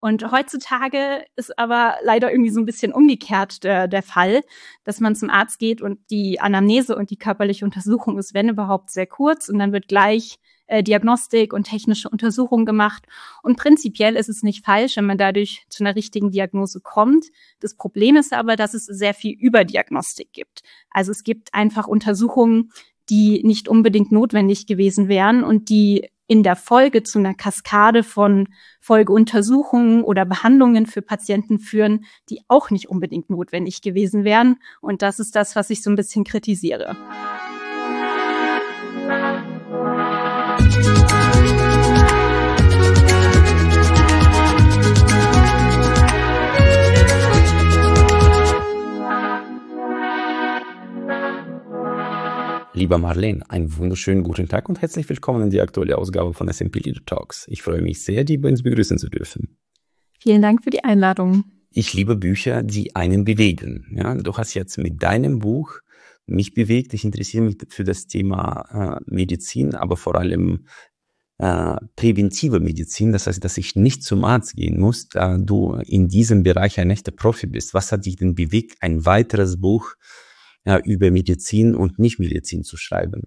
Und heutzutage ist aber leider irgendwie so ein bisschen umgekehrt der Fall, dass man zum Arzt geht und die Anamnese und die körperliche Untersuchung ist, wenn überhaupt, sehr kurz und dann wird gleich Diagnostik und technische Untersuchungen gemacht. Und prinzipiell ist es nicht falsch, wenn man dadurch zu einer richtigen Diagnose kommt. Das Problem ist aber, dass es sehr viel Überdiagnostik gibt. Also es gibt einfach Untersuchungen, die nicht unbedingt notwendig gewesen wären und die in der Folge zu einer Kaskade von Folgeuntersuchungen oder Behandlungen für Patienten führen, die auch nicht unbedingt notwendig gewesen wären. Und das ist das, was ich so ein bisschen kritisiere. Lieber Marlene, einen wunderschönen guten Tag und herzlich willkommen in die aktuelle Ausgabe von SMP Leader Talks. Ich freue mich sehr, dich bei uns begrüßen zu dürfen. Vielen Dank für die Einladung. Ich liebe Bücher, die einen bewegen. Ja, du hast jetzt mit deinem Buch mich bewegt. Ich interessiere mich für das Thema Medizin, aber vor allem präventive Medizin. Das heißt, dass ich nicht zum Arzt gehen muss, da du in diesem Bereich ein echter Profi bist. Was hat dich denn bewegt, ein weiteres Buch über Medizin und Nichtmedizin zu schreiben?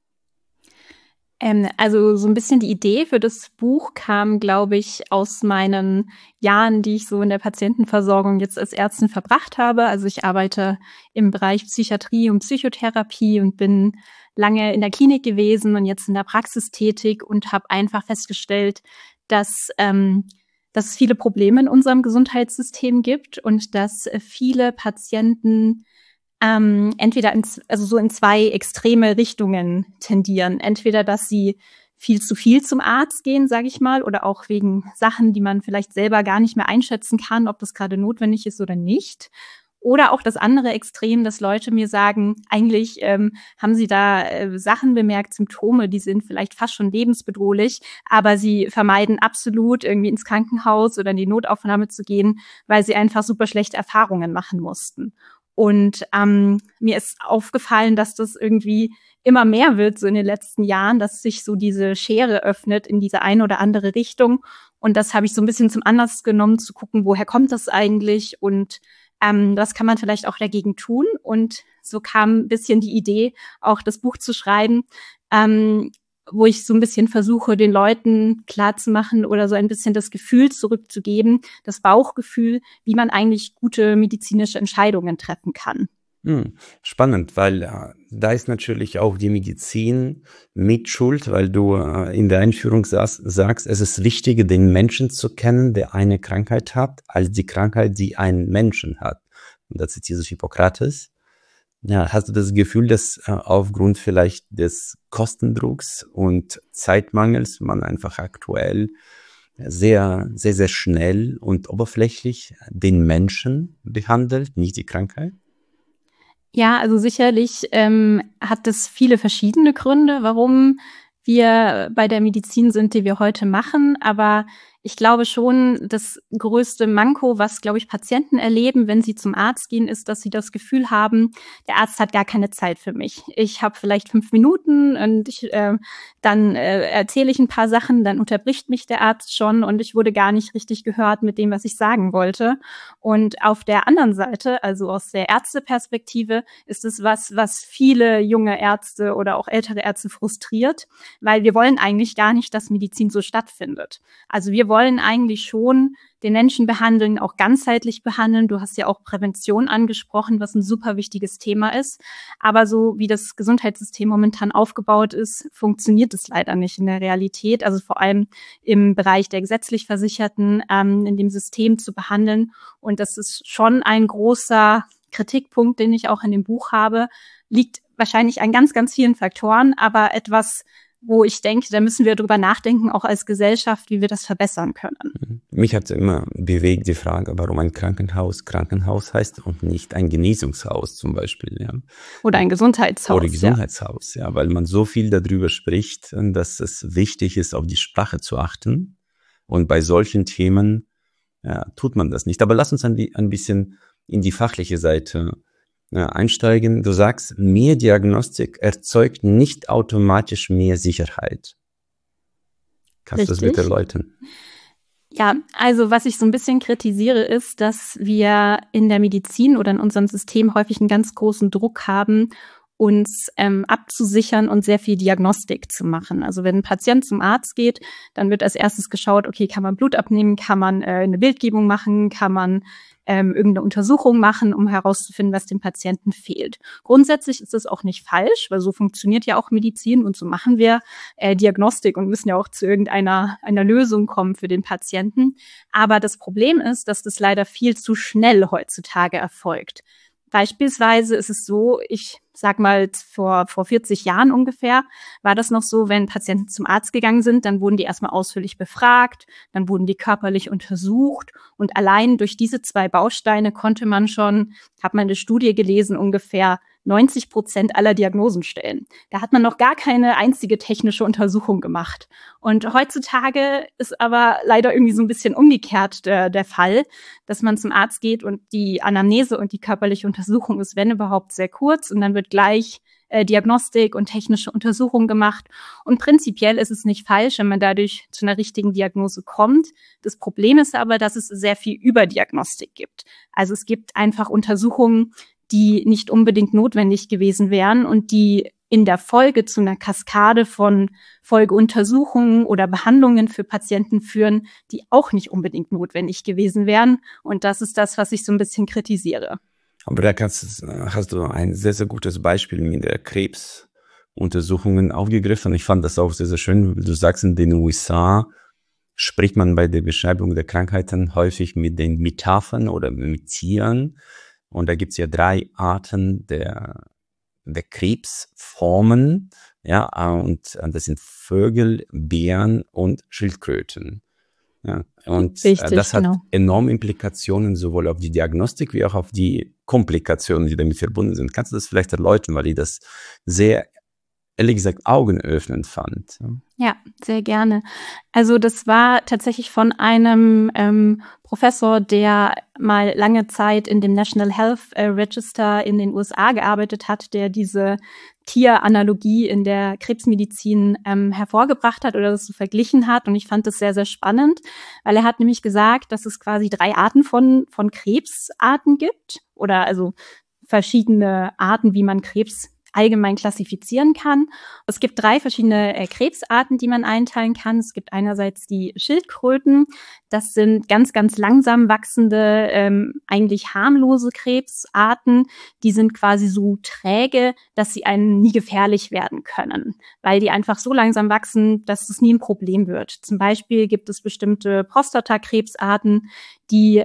Also so ein bisschen die Idee für das Buch kam, glaube ich, aus meinen Jahren, die ich so in der Patientenversorgung jetzt als Ärztin verbracht habe. Also ich arbeite im Bereich Psychiatrie und Psychotherapie und bin lange in der Klinik gewesen und jetzt in der Praxis tätig und habe einfach festgestellt, dass es viele Probleme in unserem Gesundheitssystem gibt und dass viele Patienten entweder in zwei extreme Richtungen tendieren. Entweder, dass sie viel zu viel zum Arzt gehen, sage ich mal, oder auch wegen Sachen, die man vielleicht selber gar nicht mehr einschätzen kann, ob das gerade notwendig ist oder nicht. Oder auch das andere Extrem, dass Leute mir sagen, eigentlich haben sie da Sachen bemerkt, Symptome, die sind vielleicht fast schon lebensbedrohlich, aber sie vermeiden absolut, irgendwie ins Krankenhaus oder in die Notaufnahme zu gehen, weil sie einfach super schlechte Erfahrungen machen mussten. Und mir ist aufgefallen, dass das irgendwie immer mehr wird, so in den letzten Jahren, dass sich so diese Schere öffnet in diese eine oder andere Richtung. Und das habe ich so ein bisschen zum Anlass genommen, zu gucken, woher kommt das eigentlich und was kann man vielleicht auch dagegen tun. Und so kam ein bisschen die Idee, auch das Buch zu schreiben, wo ich so ein bisschen versuche, den Leuten klarzumachen oder so ein bisschen das Gefühl zurückzugeben, das Bauchgefühl, wie man eigentlich gute medizinische Entscheidungen treffen kann. Spannend, weil da ist natürlich auch die Medizin mit Schuld, weil du in der Einführung sagst, es ist wichtiger, den Menschen zu kennen, der eine Krankheit hat, als die Krankheit, die ein Menschen hat. Und da zitiert sich Hippokrates. Ja, hast du das Gefühl, dass aufgrund vielleicht des Kostendrucks und Zeitmangels man einfach aktuell sehr, sehr, sehr schnell und oberflächlich den Menschen behandelt, nicht die Krankheit? Ja, also sicherlich hat es viele verschiedene Gründe, warum wir bei der Medizin sind, die wir heute machen. Aber ich glaube schon, das größte Manko, was, glaube ich, Patienten erleben, wenn sie zum Arzt gehen, ist, dass sie das Gefühl haben, der Arzt hat gar keine Zeit für mich. Ich habe vielleicht 5 Minuten und dann erzähle ich ein paar Sachen, dann unterbricht mich der Arzt schon und ich wurde gar nicht richtig gehört mit dem, was ich sagen wollte. Und auf der anderen Seite, also aus der Ärzteperspektive, ist es was viele junge Ärzte oder auch ältere Ärzte frustriert, weil wir wollen eigentlich gar nicht, dass Medizin so stattfindet. Also wir wollen eigentlich schon den Menschen behandeln, auch ganzheitlich behandeln. Du hast ja auch Prävention angesprochen, was ein super wichtiges Thema ist. Aber so wie das Gesundheitssystem momentan aufgebaut ist, funktioniert es leider nicht in der Realität. Also vor allem im Bereich der gesetzlich Versicherten, in dem System zu behandeln. Und das ist schon ein großer Kritikpunkt, den ich auch in dem Buch habe. Liegt wahrscheinlich an ganz, ganz vielen Faktoren, aber etwas, wo ich denke, da müssen wir drüber nachdenken, auch als Gesellschaft, wie wir das verbessern können. Mich hat immer bewegt die Frage, warum ein Krankenhaus heißt und nicht ein Genesungshaus zum Beispiel. Ja. Oder ein Gesundheitshaus. Oder Gesundheitshaus, ja, weil man so viel darüber spricht, dass es wichtig ist, auf die Sprache zu achten. Und bei solchen Themen tut man das nicht. Aber lass uns ein bisschen in die fachliche Seite einsteigen. Du sagst, mehr Diagnostik erzeugt nicht automatisch mehr Sicherheit. Kannst du das bitte erläutern? Ja, also was ich so ein bisschen kritisiere, ist, dass wir in der Medizin oder in unserem System häufig einen ganz großen Druck haben, uns abzusichern und sehr viel Diagnostik zu machen. Also wenn ein Patient zum Arzt geht, dann wird als erstes geschaut, okay, kann man Blut abnehmen, kann man eine Bildgebung machen, kann man irgendeine Untersuchung machen, um herauszufinden, was dem Patienten fehlt. Grundsätzlich ist das auch nicht falsch, weil so funktioniert ja auch Medizin und so machen wir Diagnostik und müssen ja auch zu irgendeiner Lösung kommen für den Patienten. Aber das Problem ist, dass das leider viel zu schnell heutzutage erfolgt. Beispielsweise ist es so, ich sag mal, vor 40 Jahren ungefähr war das noch so, wenn Patienten zum Arzt gegangen sind, dann wurden die erstmal ausführlich befragt, dann wurden die körperlich untersucht und allein durch diese 2 Bausteine konnte man schon, habe man eine Studie gelesen, ungefähr 90% aller Diagnosen stellen. Da hat man noch gar keine einzige technische Untersuchung gemacht. Und heutzutage ist aber leider irgendwie so ein bisschen umgekehrt der Fall, dass man zum Arzt geht und die Anamnese und die körperliche Untersuchung ist, wenn überhaupt, sehr kurz und dann wird gleich Diagnostik und technische Untersuchungen gemacht. Und prinzipiell ist es nicht falsch, wenn man dadurch zu einer richtigen Diagnose kommt. Das Problem ist aber, dass es sehr viel Überdiagnostik gibt. Also es gibt einfach Untersuchungen, die nicht unbedingt notwendig gewesen wären und die in der Folge zu einer Kaskade von Folgeuntersuchungen oder Behandlungen für Patienten führen, die auch nicht unbedingt notwendig gewesen wären. Und das ist das, was ich so ein bisschen kritisiere. Aber da hast du ein sehr, sehr gutes Beispiel mit der Krebsuntersuchungen aufgegriffen. Ich fand das auch sehr, sehr schön. Du sagst, in den USA spricht man bei der Beschreibung der Krankheiten häufig mit den Metaphern oder mit Tieren. Und da gibt's ja 3 Arten der Krebsformen, ja, und das sind Vögel, Bären und Schildkröten. Ja, und Richtig, das hat genau. enorme Implikationen sowohl auf die Diagnostik wie auch auf die Komplikationen, die damit verbunden sind. Kannst du das vielleicht erläutern, weil ich das sehr, ehrlich gesagt, augenöffnend fand? Ja, sehr gerne. Also das war tatsächlich von einem Professor, der mal lange Zeit in dem National Health Register in den USA gearbeitet hat, der diese Tieranalogie in der Krebsmedizin hervorgebracht hat oder das so verglichen hat. Und ich fand das sehr, sehr spannend, weil er hat nämlich gesagt, dass es quasi 3 Arten von Krebsarten gibt oder also verschiedene Arten, wie man Krebs allgemein klassifizieren kann. Es gibt 3 verschiedene Krebsarten, die man einteilen kann. Es gibt einerseits die Schildkröten. Das sind ganz, ganz langsam wachsende, eigentlich harmlose Krebsarten. Die sind quasi so träge, dass sie einem nie gefährlich werden können, weil die einfach so langsam wachsen, dass es nie ein Problem wird. Zum Beispiel gibt es bestimmte Prostatakrebsarten, die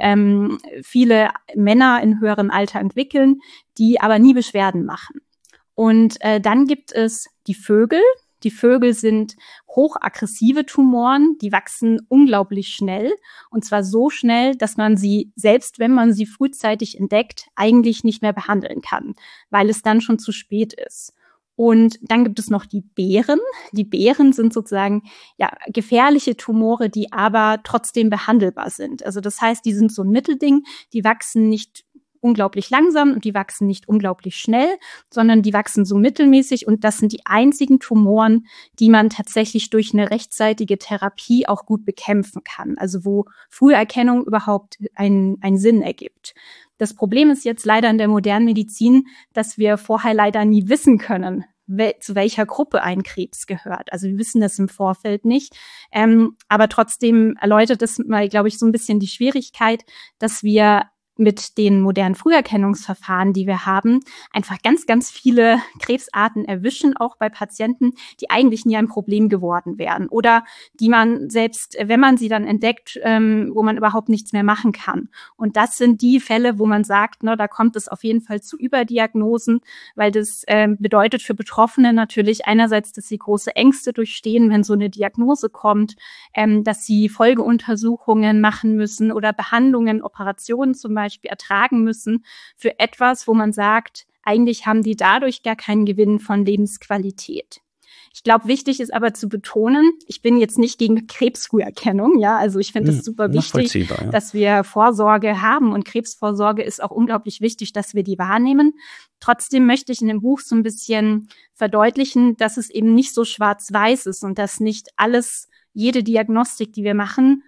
viele Männer in höherem Alter entwickeln, die aber nie Beschwerden machen. Und dann gibt es die Vögel. Die Vögel sind hochaggressive Tumoren, die wachsen unglaublich schnell. Und zwar so schnell, dass man sie, selbst wenn man sie frühzeitig entdeckt, eigentlich nicht mehr behandeln kann, weil es dann schon zu spät ist. Und dann gibt es noch die Bären. Die Bären sind sozusagen ja gefährliche Tumore, die aber trotzdem behandelbar sind. Also das heißt, die sind so ein Mittelding, die wachsen nicht unglaublich langsam und die wachsen nicht unglaublich schnell, sondern die wachsen so mittelmäßig und das sind die einzigen Tumoren, die man tatsächlich durch eine rechtzeitige Therapie auch gut bekämpfen kann, also wo Früherkennung überhaupt einen Sinn ergibt. Das Problem ist jetzt leider in der modernen Medizin, dass wir vorher leider nie wissen können, zu welcher Gruppe ein Krebs gehört. Also wir wissen das im Vorfeld nicht, aber trotzdem erläutert es mal, glaube ich, so ein bisschen die Schwierigkeit, dass wir mit den modernen Früherkennungsverfahren, die wir haben, einfach ganz, ganz viele Krebsarten erwischen, auch bei Patienten, die eigentlich nie ein Problem geworden wären oder die man selbst, wenn man sie dann entdeckt, wo man überhaupt nichts mehr machen kann. Und das sind die Fälle, wo man sagt, da kommt es auf jeden Fall zu Überdiagnosen, weil das bedeutet für Betroffene natürlich einerseits, dass sie große Ängste durchstehen, wenn so eine Diagnose kommt, dass sie Folgeuntersuchungen machen müssen oder Behandlungen, Operationen zum Beispiel ertragen müssen für etwas, wo man sagt, eigentlich haben die dadurch gar keinen Gewinn von Lebensqualität. Ich glaube, wichtig ist aber zu betonen, ich bin jetzt nicht gegen Krebsfrüherkennung, ja, also ich finde es super wichtig, dass wir Vorsorge haben und Krebsvorsorge ist auch unglaublich wichtig, dass wir die wahrnehmen. Trotzdem möchte ich in dem Buch so ein bisschen verdeutlichen, dass es eben nicht so schwarz-weiß ist und dass nicht jede Diagnostik, die wir machen,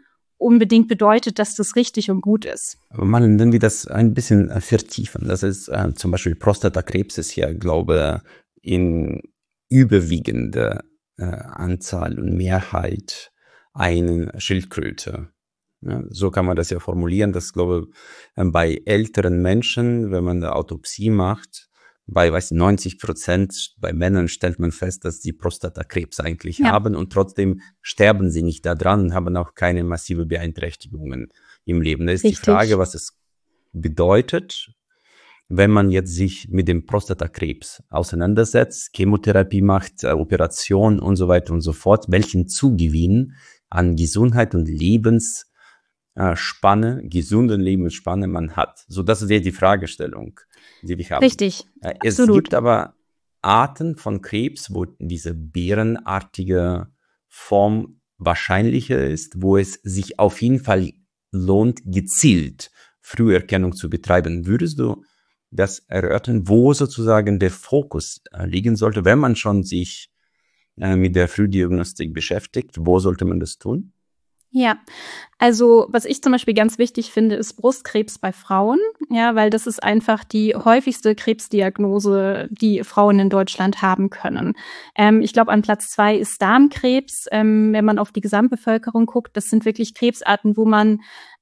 unbedingt bedeutet, dass das richtig und gut ist. Aber Marlen, wenn wir das ein bisschen vertiefen, das ist zum Beispiel Prostatakrebs ist ja, glaube in überwiegender Anzahl und Mehrheit eine Schildkröte. Ja, so kann man das ja formulieren, dass, glaube bei älteren Menschen, wenn man eine Autopsie macht, bei 90% bei Männern stellt man fest, dass die Prostatakrebs eigentlich haben und trotzdem sterben sie nicht daran und haben auch keine massive Beeinträchtigungen im Leben. Da ist die Frage, was es bedeutet, wenn man jetzt sich mit dem Prostatakrebs auseinandersetzt, Chemotherapie macht, Operation und so weiter und so fort, welchen Zugewinn an Gesundheit und gesunden Lebensspanne man hat. So, das ist ja die Fragestellung, die wir haben. Richtig, es gibt aber Arten von Krebs, wo diese bärenartige Form wahrscheinlicher ist, wo es sich auf jeden Fall lohnt, gezielt Früherkennung zu betreiben. Würdest du das erörtern, wo sozusagen der Fokus liegen sollte, wenn man schon sich mit der Frühdiagnostik beschäftigt? Wo sollte man das tun? Ja, also was ich zum Beispiel ganz wichtig finde, ist Brustkrebs bei Frauen, ja, weil das ist einfach die häufigste Krebsdiagnose, die Frauen in Deutschland haben können. Ich glaube, an Platz 2 ist Darmkrebs. Wenn man auf die Gesamtbevölkerung guckt, das sind wirklich Krebsarten, wo man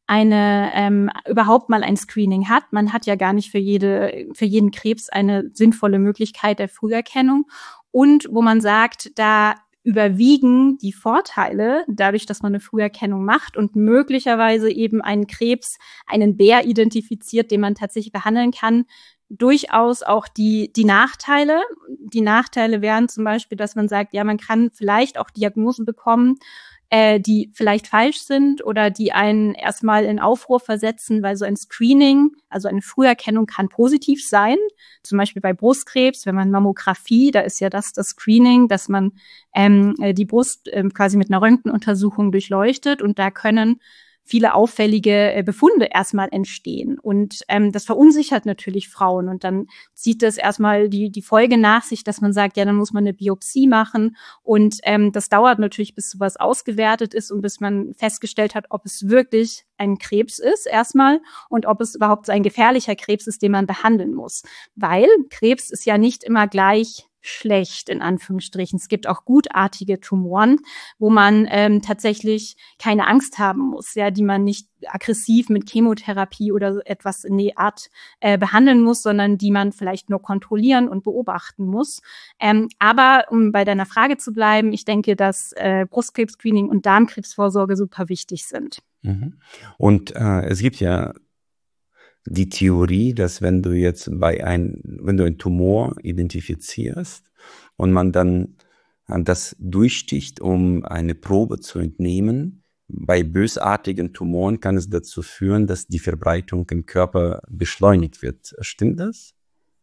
überhaupt mal ein Screening hat. Man hat ja gar nicht für jeden Krebs eine sinnvolle Möglichkeit der Früherkennung und wo man sagt, da überwiegen die Vorteile dadurch, dass man eine Früherkennung macht und möglicherweise eben einen Krebs, einen Bär identifiziert, den man tatsächlich behandeln kann, durchaus auch die Nachteile. Die Nachteile wären zum Beispiel, dass man sagt, ja, man kann vielleicht auch Diagnosen bekommen, die vielleicht falsch sind oder die einen erstmal in Aufruhr versetzen, weil so ein Screening, also eine Früherkennung kann positiv sein. Zum Beispiel bei Brustkrebs, wenn man Mammographie, da ist ja das Screening, dass man die Brust quasi mit einer Röntgenuntersuchung durchleuchtet und da können viele auffällige Befunde erstmal entstehen. Und das verunsichert natürlich Frauen. Und dann zieht das erstmal die Folge nach sich, dass man sagt, ja, dann muss man eine Biopsie machen. Und das dauert natürlich, bis sowas ausgewertet ist und bis man festgestellt hat, ob es wirklich ein Krebs ist erstmal und ob es überhaupt so ein gefährlicher Krebs ist, den man behandeln muss. Weil Krebs ist ja nicht immer gleich schlecht, in Anführungsstrichen. Es gibt auch gutartige Tumoren, wo man tatsächlich keine Angst haben muss, ja, die man nicht aggressiv mit Chemotherapie oder so etwas in die Art behandeln muss, sondern die man vielleicht nur kontrollieren und beobachten muss. Aber um bei deiner Frage zu bleiben, ich denke, dass Brustkrebs-Screening und Darmkrebsvorsorge super wichtig sind. Und es gibt ja die Theorie, dass wenn du einen Tumor identifizierst und man dann das durchsticht, um eine Probe zu entnehmen, bei bösartigen Tumoren kann es dazu führen, dass die Verbreitung im Körper beschleunigt wird. Stimmt das?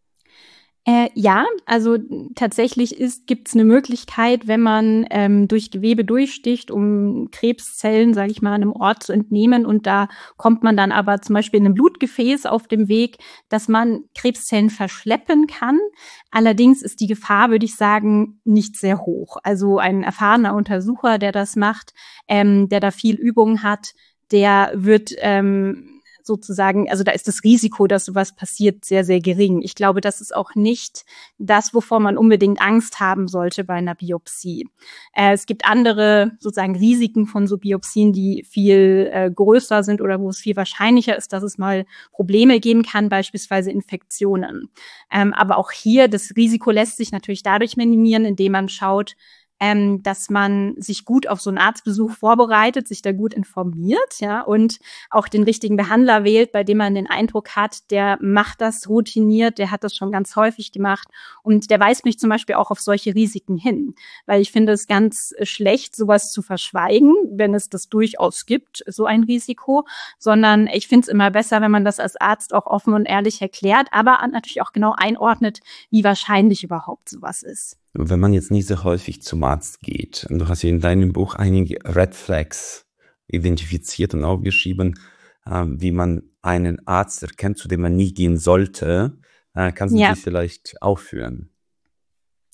Ja, also tatsächlich gibt's eine Möglichkeit, wenn man durch Gewebe durchsticht, um Krebszellen, sage ich mal, an einem Ort zu entnehmen. Und da kommt man dann aber zum Beispiel in einem Blutgefäß auf dem Weg, dass man Krebszellen verschleppen kann. Allerdings ist die Gefahr, würde ich sagen, nicht sehr hoch. Also ein erfahrener Untersucher, der das macht, der da viel Übung hat, der wird sozusagen, also da ist das Risiko, dass sowas passiert, sehr, sehr gering. Ich glaube, das ist auch nicht das, wovor man unbedingt Angst haben sollte bei einer Biopsie. Es gibt andere sozusagen Risiken von so Biopsien, die viel größer sind oder wo es viel wahrscheinlicher ist, dass es mal Probleme geben kann, beispielsweise Infektionen. Aber auch hier, das Risiko lässt sich natürlich dadurch minimieren, indem man schaut, dass man sich gut auf so einen Arztbesuch vorbereitet, sich da gut informiert, ja, und auch den richtigen Behandler wählt, bei dem man den Eindruck hat, der macht das routiniert, der hat das schon ganz häufig gemacht und der weist mich zum Beispiel auch auf solche Risiken hin, weil ich finde es ganz schlecht, sowas zu verschweigen, wenn es das durchaus gibt, so ein Risiko, sondern ich finde es immer besser, wenn man das als Arzt auch offen und ehrlich erklärt, aber natürlich auch genau einordnet, wie wahrscheinlich überhaupt sowas ist. Wenn man jetzt nicht so häufig zum Arzt geht, und du hast ja in deinem Buch einige Red Flags identifiziert und aufgeschrieben, wie man einen Arzt erkennt, zu dem man nie gehen sollte, kannst du die vielleicht aufführen?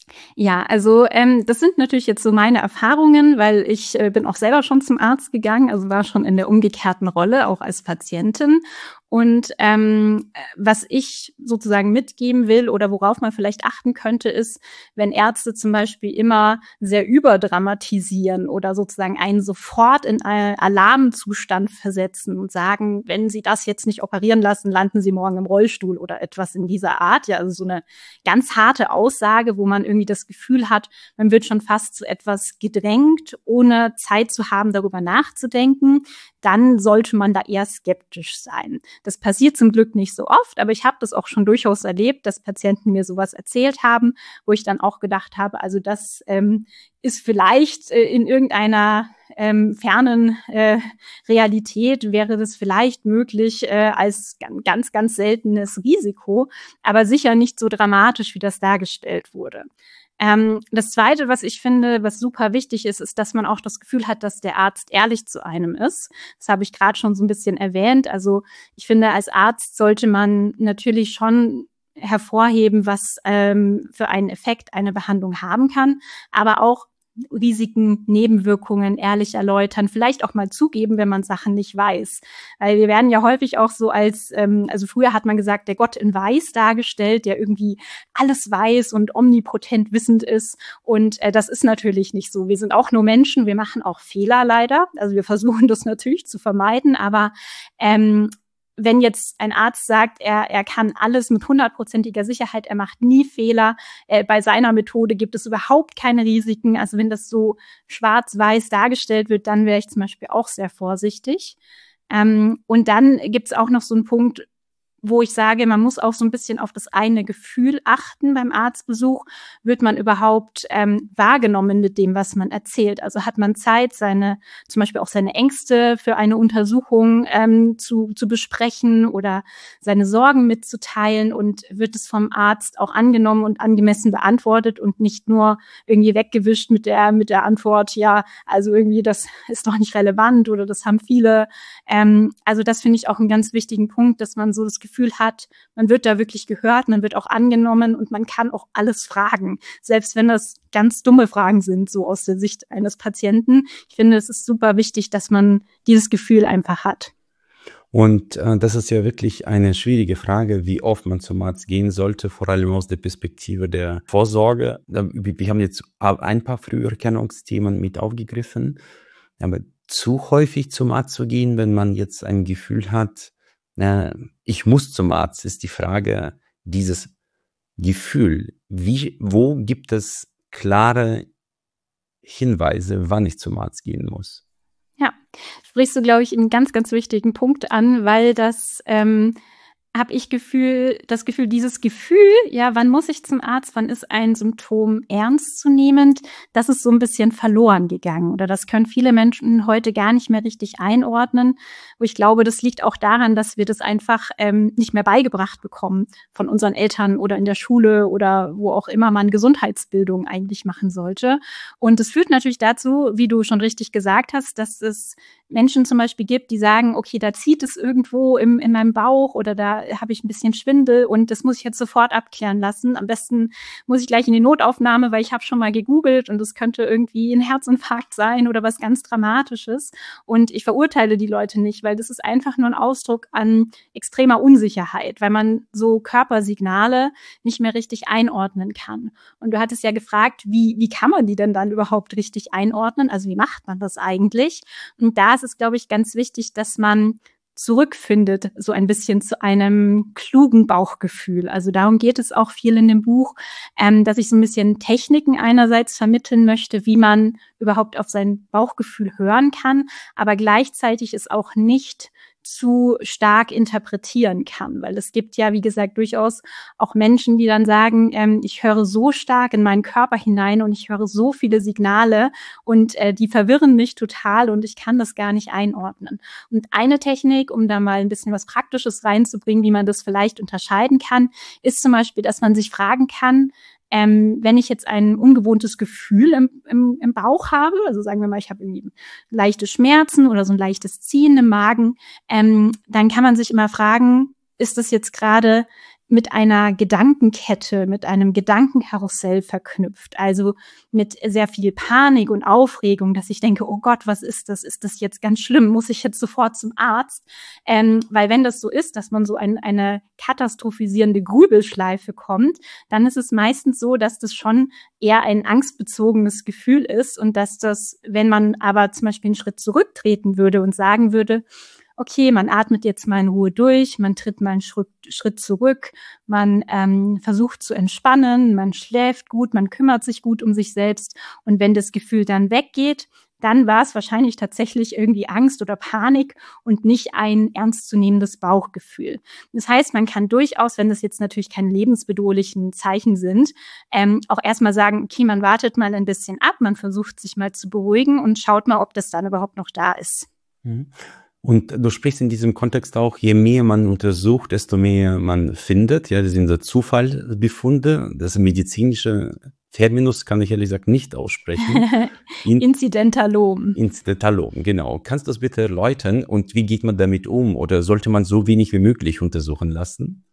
Ja, also das sind natürlich jetzt so meine Erfahrungen, weil ich bin auch selber schon zum Arzt gegangen, also war schon in der umgekehrten Rolle, auch als Patientin. Und was ich sozusagen mitgeben will oder worauf man vielleicht achten könnte, ist, wenn Ärzte zum Beispiel immer sehr überdramatisieren oder sozusagen einen sofort in einen Alarmzustand versetzen und sagen, wenn Sie das jetzt nicht operieren lassen, landen Sie morgen im Rollstuhl oder etwas in dieser Art. Ja, also so eine ganz harte Aussage, wo man irgendwie das Gefühl hat, man wird schon fast zu etwas gedrängt, ohne Zeit zu haben, darüber nachzudenken, dann sollte man da eher skeptisch sein. Das passiert zum Glück nicht so oft, aber ich habe das auch schon durchaus erlebt, dass Patienten mir sowas erzählt haben, wo ich dann auch gedacht habe, also das ist vielleicht in irgendeiner fernen Realität wäre das vielleicht möglich als ganz, ganz seltenes Risiko, aber sicher nicht so dramatisch, wie das dargestellt wurde. Das Zweite, was ich finde, was super wichtig ist, ist, dass man auch das Gefühl hat, dass der Arzt ehrlich zu einem ist. Das habe ich gerade schon so ein bisschen erwähnt. Also ich finde, als Arzt sollte man natürlich schon hervorheben, was für einen Effekt eine Behandlung haben kann, aber auch Risiken, Nebenwirkungen ehrlich erläutern, vielleicht auch mal zugeben, wenn man Sachen nicht weiß. Weil wir werden ja häufig auch so also früher hat man gesagt, der Gott in Weiß dargestellt, der irgendwie alles weiß und omnipotent wissend ist. Und das ist natürlich nicht so. Wir sind auch nur Menschen, wir machen auch Fehler leider. Also wir versuchen das natürlich zu vermeiden, aber wenn jetzt ein Arzt sagt, er kann alles mit 100%iger Sicherheit, er macht nie Fehler, bei seiner Methode gibt es überhaupt keine Risiken. Also wenn das so schwarz-weiß dargestellt wird, dann wäre ich zum Beispiel auch sehr vorsichtig. Und dann gibt es auch noch so einen Punkt, wo ich sage, man muss auch so ein bisschen auf das eigene Gefühl achten beim Arztbesuch. Wird man überhaupt wahrgenommen mit dem, was man erzählt? Also hat man Zeit, zum Beispiel auch seine Ängste für eine Untersuchung zu besprechen oder seine Sorgen mitzuteilen, und wird es vom Arzt auch angenommen und angemessen beantwortet und nicht nur irgendwie weggewischt mit der Antwort, ja, also irgendwie das ist doch nicht relevant oder das haben viele. Also das finde ich auch einen ganz wichtigen Punkt, dass man so das Gefühl hat, man wird da wirklich gehört, man wird auch angenommen und man kann auch alles fragen, selbst wenn das ganz dumme Fragen sind, so aus der Sicht eines Patienten. Ich finde, es ist super wichtig, dass man dieses Gefühl einfach hat. Und das ist ja wirklich eine schwierige Frage, wie oft man zum Arzt gehen sollte, vor allem aus der Perspektive der Vorsorge. Wir haben jetzt ein paar Früherkennungsthemen mit aufgegriffen, aber zu häufig zum Arzt zu gehen, wenn man jetzt ein Gefühl hat, ich muss zum Arzt, ist die Frage, dieses Gefühl, wo gibt es klare Hinweise, wann ich zum Arzt gehen muss? Ja, sprichst du, glaube ich, einen ganz, ganz wichtigen Punkt an, weil das habe ich das Gefühl, dieses Gefühl, ja, wann muss ich zum Arzt, wann ist ein Symptom ernstzunehmend, das ist so ein bisschen verloren gegangen. Oder das können viele Menschen heute gar nicht mehr richtig einordnen. Wo ich glaube, das liegt auch daran, dass wir das einfach nicht mehr beigebracht bekommen von unseren Eltern oder in der Schule oder wo auch immer man Gesundheitsbildung eigentlich machen sollte. Und es führt natürlich dazu, wie du schon richtig gesagt hast, dass es Menschen zum Beispiel gibt, die sagen, okay, da zieht es irgendwo in meinem Bauch oder da habe ich ein bisschen Schwindel und das muss ich jetzt sofort abklären lassen. Am besten muss ich gleich in die Notaufnahme, weil ich habe schon mal gegoogelt und es könnte irgendwie ein Herzinfarkt sein oder was ganz Dramatisches. Und ich verurteile die Leute nicht, weil das ist einfach nur ein Ausdruck an extremer Unsicherheit, weil man so Körpersignale nicht mehr richtig einordnen kann. Und du hattest ja gefragt, wie kann man die denn dann überhaupt richtig einordnen? Also wie macht man das eigentlich? Und da ist es, glaube ich, ganz wichtig, dass man zurückfindet, so ein bisschen zu einem klugen Bauchgefühl. Also darum geht es auch viel in dem Buch, dass ich so ein bisschen Techniken einerseits vermitteln möchte, wie man überhaupt auf sein Bauchgefühl hören kann, aber gleichzeitig es auch nicht zu stark interpretieren kann, weil es gibt ja, wie gesagt, durchaus auch Menschen, die dann sagen, ich höre so stark in meinen Körper hinein und ich höre so viele Signale und die verwirren mich total und ich kann das gar nicht einordnen. Und eine Technik, um da mal ein bisschen was Praktisches reinzubringen, wie man das vielleicht unterscheiden kann, ist zum Beispiel, dass man sich fragen kann, wenn ich jetzt ein ungewohntes Gefühl im Bauch habe, also sagen wir mal, ich habe irgendwie leichte Schmerzen oder so ein leichtes Ziehen im Magen, dann kann man sich immer fragen, ist das jetzt gerade mit einer Gedankenkette, mit einem Gedankenkarussell verknüpft. Also mit sehr viel Panik und Aufregung, dass ich denke, oh Gott, was ist das? Ist das jetzt ganz schlimm? Muss ich jetzt sofort zum Arzt? Weil wenn das so ist, dass man so eine katastrophisierende Grübelschleife kommt, dann ist es meistens so, dass das schon eher ein angstbezogenes Gefühl ist und dass das, wenn man aber zum Beispiel einen Schritt zurücktreten würde und sagen würde, okay, man atmet jetzt mal in Ruhe durch, man tritt mal einen Schritt zurück, man versucht zu entspannen, man schläft gut, man kümmert sich gut um sich selbst. Und wenn das Gefühl dann weggeht, dann war es wahrscheinlich tatsächlich irgendwie Angst oder Panik und nicht ein ernstzunehmendes Bauchgefühl. Das heißt, man kann durchaus, wenn das jetzt natürlich keine lebensbedrohlichen Zeichen sind, auch erstmal sagen, okay, man wartet mal ein bisschen ab, man versucht sich mal zu beruhigen und schaut mal, ob das dann überhaupt noch da ist. Mhm. Und du sprichst in diesem Kontext auch, je mehr man untersucht, desto mehr man findet. Ja, das sind so Zufallsbefunde. Das medizinische Terminus kann ich ehrlich gesagt nicht aussprechen. Inzidentalom. Inzidentalom, genau. Kannst du das bitte erläutern und wie geht man damit um? Oder sollte man so wenig wie möglich untersuchen lassen?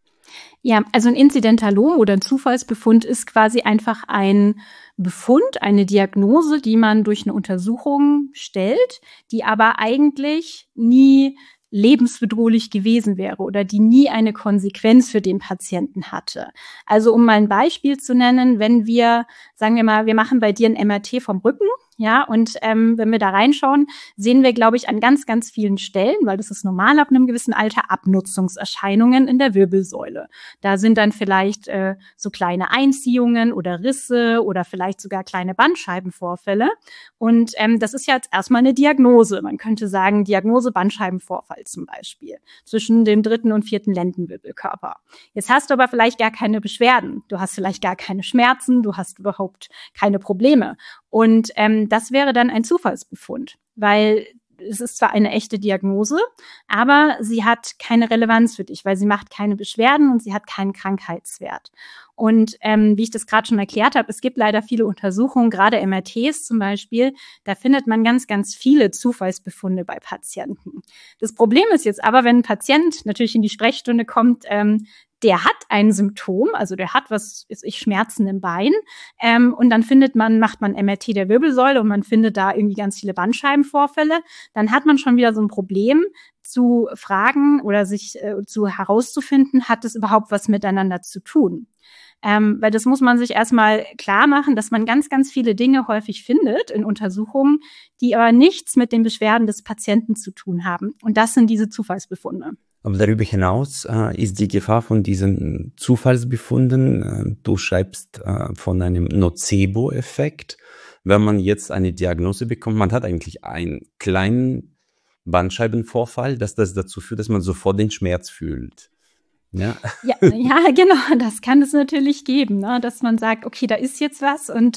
Ja, also ein Inzidentalom oder ein Zufallsbefund ist quasi einfach ein Befund, eine Diagnose, die man durch eine Untersuchung stellt, die aber eigentlich nie lebensbedrohlich gewesen wäre oder die nie eine Konsequenz für den Patienten hatte. Also um mal ein Beispiel zu nennen, wenn wir, sagen wir mal, wir machen bei dir ein MRT vom Rücken, ja, und wenn wir da reinschauen, sehen wir, glaube ich, an ganz, ganz vielen Stellen, weil das ist normal ab einem gewissen Alter, Abnutzungserscheinungen in der Wirbelsäule. Da sind dann vielleicht so kleine Einziehungen oder Risse oder vielleicht sogar kleine Bandscheibenvorfälle. Und das ist ja jetzt erstmal eine Diagnose. Man könnte sagen, Diagnose Bandscheibenvorfall zum Beispiel zwischen dem 3. und 4. Lendenwirbelkörper. Jetzt hast du aber vielleicht gar keine Beschwerden. Du hast vielleicht gar keine Schmerzen. Du hast überhaupt keine Probleme. Und das wäre dann ein Zufallsbefund, weil es ist zwar eine echte Diagnose, aber sie hat keine Relevanz für dich, weil sie macht keine Beschwerden und sie hat keinen Krankheitswert. Und wie ich das gerade schon erklärt habe, es gibt leider viele Untersuchungen, gerade MRTs zum Beispiel, da findet man ganz, ganz viele Zufallsbefunde bei Patienten. Das Problem ist jetzt aber, wenn ein Patient natürlich in die Sprechstunde kommt, der hat ein Symptom, also der hat Schmerzen im Bein, und dann macht man MRT der Wirbelsäule und man findet da irgendwie ganz viele Bandscheibenvorfälle, dann hat man schon wieder so ein Problem zu fragen oder sich herauszufinden, hat es überhaupt was miteinander zu tun? Weil das muss man sich erstmal klar machen, dass man ganz, ganz viele Dinge häufig findet in Untersuchungen, die aber nichts mit den Beschwerden des Patienten zu tun haben. Und das sind diese Zufallsbefunde. Aber darüber hinaus ist die Gefahr von diesen Zufallsbefunden, du schreibst von einem Nocebo-Effekt, wenn man jetzt eine Diagnose bekommt, man hat eigentlich einen kleinen Bandscheibenvorfall, dass das dazu führt, dass man sofort den Schmerz fühlt. Ja. Ja, genau, das kann es natürlich geben, ne? Dass man sagt, okay, da ist jetzt was und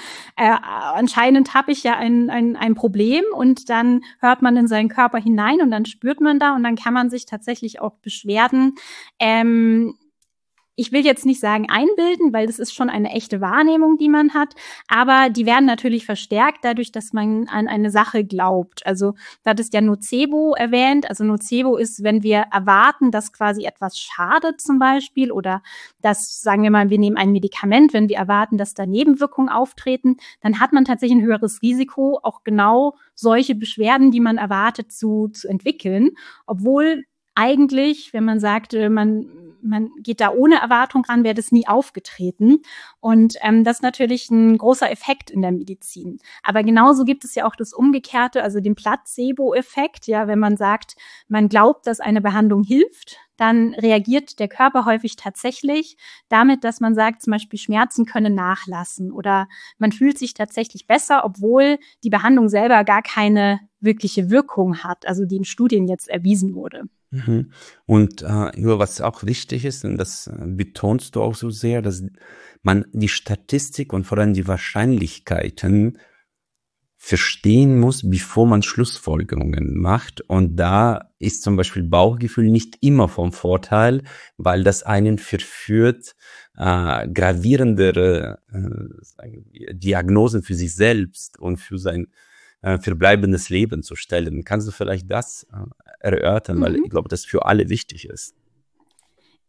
anscheinend habe ich ja ein Problem und dann hört man in seinen Körper hinein und dann spürt man da und dann kann man sich tatsächlich auch Beschwerden ich will jetzt nicht sagen einbilden, weil das ist schon eine echte Wahrnehmung, die man hat, aber die werden natürlich verstärkt dadurch, dass man an eine Sache glaubt. Also da ist ja Nocebo erwähnt. Also Nocebo ist, wenn wir erwarten, dass quasi etwas schadet zum Beispiel oder dass, sagen wir mal, wir nehmen ein Medikament, wenn wir erwarten, dass da Nebenwirkungen auftreten, dann hat man tatsächlich ein höheres Risiko, auch genau solche Beschwerden, die man erwartet, zu entwickeln, obwohl eigentlich, wenn man sagt, man geht da ohne Erwartung ran, wäre das nie aufgetreten. Und das ist natürlich ein großer Effekt in der Medizin. Aber genauso gibt es ja auch das Umgekehrte, also den Placebo-Effekt. Ja, wenn man sagt, man glaubt, dass eine Behandlung hilft, dann reagiert der Körper häufig tatsächlich damit, dass man sagt, zum Beispiel Schmerzen können nachlassen oder man fühlt sich tatsächlich besser, obwohl die Behandlung selber gar keine wirkliche Wirkung hat, also die in Studien jetzt erwiesen wurde. Mhm. Und was auch wichtig ist, und das betonst du auch so sehr, dass man die Statistik und vor allem die Wahrscheinlichkeiten verstehen muss, bevor man Schlussfolgerungen macht. Und da ist zum Beispiel Bauchgefühl nicht immer vom Vorteil, weil das einen verführt, gravierendere Diagnosen für sich selbst und für sein verbleibendes Leben zu stellen. Kannst du vielleicht das erörtern, weil ich glaube, das für alle wichtig ist.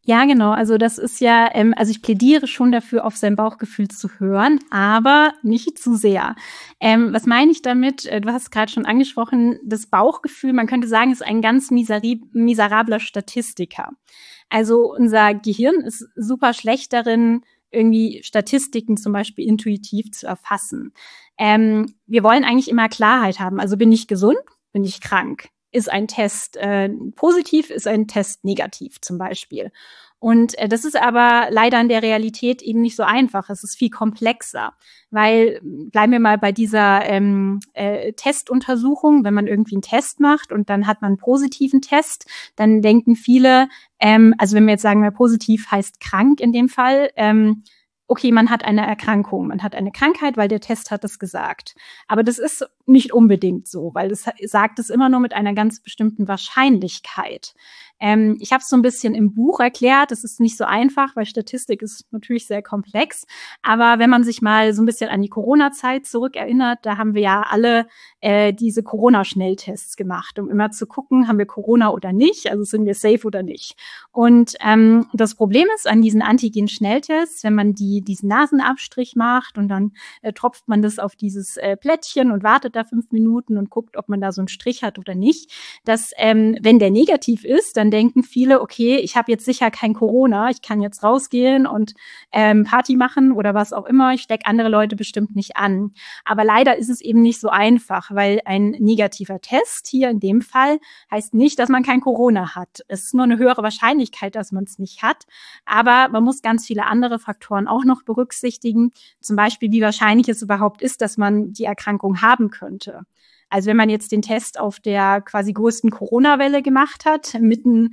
Ja, genau. Also das ist ja, also ich plädiere schon dafür, auf sein Bauchgefühl zu hören, aber nicht zu sehr. Was meine ich damit? Du hast es gerade schon angesprochen, das Bauchgefühl, man könnte sagen, ist ein ganz miserabler Statistiker. Also unser Gehirn ist super schlecht darin, irgendwie Statistiken zum Beispiel intuitiv zu erfassen. Wir wollen eigentlich immer Klarheit haben. Also bin ich gesund, bin ich krank? Ist ein Test positiv, ist ein Test negativ zum Beispiel. Und das ist aber leider in der Realität eben nicht so einfach. Es ist viel komplexer, weil bleiben wir mal bei dieser Testuntersuchung, wenn man irgendwie einen Test macht und dann hat man einen positiven Test, dann denken viele, also wenn wir jetzt sagen, positiv heißt krank in dem Fall, okay, man hat eine Erkrankung, man hat eine Krankheit, weil der Test hat es gesagt. Aber das ist nicht unbedingt so, weil das sagt es immer nur mit einer ganz bestimmten Wahrscheinlichkeit. Ich habe es so ein bisschen im Buch erklärt. Es ist nicht so einfach, weil Statistik ist natürlich sehr komplex. Aber wenn man sich mal so ein bisschen an die Corona-Zeit zurückerinnert, da haben wir ja alle diese Corona-Schnelltests gemacht, um immer zu gucken, haben wir Corona oder nicht, also sind wir safe oder nicht. Und das Problem ist an diesen Antigen-Schnelltests, wenn man diesen Nasenabstrich macht und dann tropft man das auf dieses Plättchen und wartet da 5 Minuten und guckt, ob man da so einen Strich hat oder nicht, dass wenn der negativ ist, dann denken viele, okay, ich habe jetzt sicher kein Corona, ich kann jetzt rausgehen und Party machen oder was auch immer, ich stecke andere Leute bestimmt nicht an. Aber leider ist es eben nicht so einfach, weil ein negativer Test hier in dem Fall heißt nicht, dass man kein Corona hat. Es ist nur eine höhere Wahrscheinlichkeit, dass man es nicht hat, aber man muss ganz viele andere Faktoren auch noch berücksichtigen, zum Beispiel, wie wahrscheinlich es überhaupt ist, dass man die Erkrankung haben könnte. Also wenn man jetzt den Test auf der quasi größten Corona-Welle gemacht hat, mitten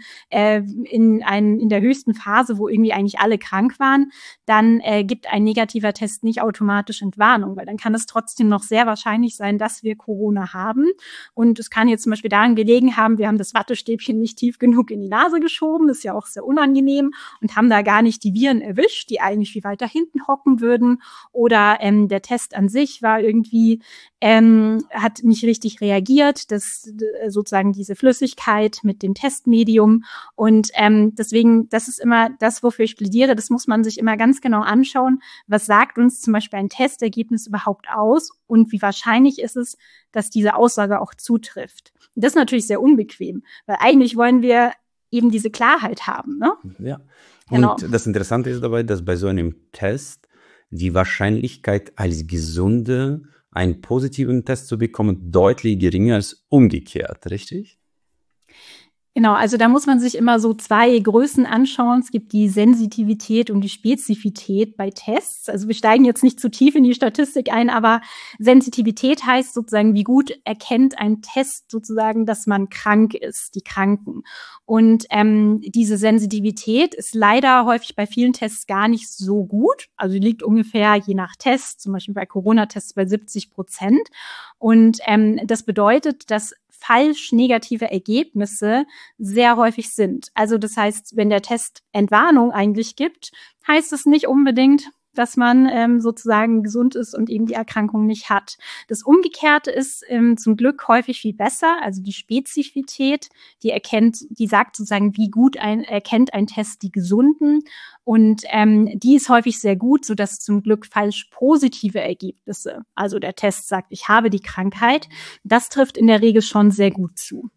in der höchsten Phase, wo irgendwie eigentlich alle krank waren, dann gibt ein negativer Test nicht automatisch Entwarnung, weil dann kann es trotzdem noch sehr wahrscheinlich sein, dass wir Corona haben. Und es kann jetzt zum Beispiel daran gelegen haben, wir haben das Wattestäbchen nicht tief genug in die Nase geschoben, das ist ja auch sehr unangenehm, und haben da gar nicht die Viren erwischt, die eigentlich viel weiter hinten hocken würden. Oder der Test an sich war irgendwie, hat nicht richtig reagiert, das sozusagen diese Flüssigkeit mit dem Testmedium. Und deswegen, das ist immer das, wofür ich plädiere. Das muss man sich immer ganz genau anschauen. Was sagt uns zum Beispiel ein Testergebnis überhaupt aus und wie wahrscheinlich ist es, dass diese Aussage auch zutrifft? Und das ist natürlich sehr unbequem, weil eigentlich wollen wir eben diese Klarheit haben, ne? Ja. Und Genau. das Interessante ist dabei, dass bei so einem Test die Wahrscheinlichkeit als Gesunde einen positiven Test zu bekommen deutlich geringer als umgekehrt, richtig? Genau, also da muss man sich immer so 2 Größen anschauen. Es gibt die Sensitivität und die Spezifität bei Tests. Also wir steigen jetzt nicht zu tief in die Statistik ein, aber Sensitivität heißt sozusagen, wie gut erkennt ein Test sozusagen, dass man krank ist, die Kranken. Und diese Sensitivität ist leider häufig bei vielen Tests gar nicht so gut. Also die liegt ungefähr je nach Test, zum Beispiel bei Corona-Tests bei 70%. Und das bedeutet, dass falsch negative Ergebnisse sehr häufig sind. Also das heißt, wenn der Test Entwarnung eigentlich gibt, heißt es nicht unbedingt, dass man sozusagen gesund ist und eben die Erkrankung nicht hat. Das Umgekehrte ist zum Glück häufig viel besser. Also die Spezifität, die sagt sozusagen, wie gut erkennt ein Test die Gesunden. Und die ist häufig sehr gut, sodass zum Glück falsch positive Ergebnisse, also der Test sagt, ich habe die Krankheit, das trifft in der Regel schon sehr gut zu.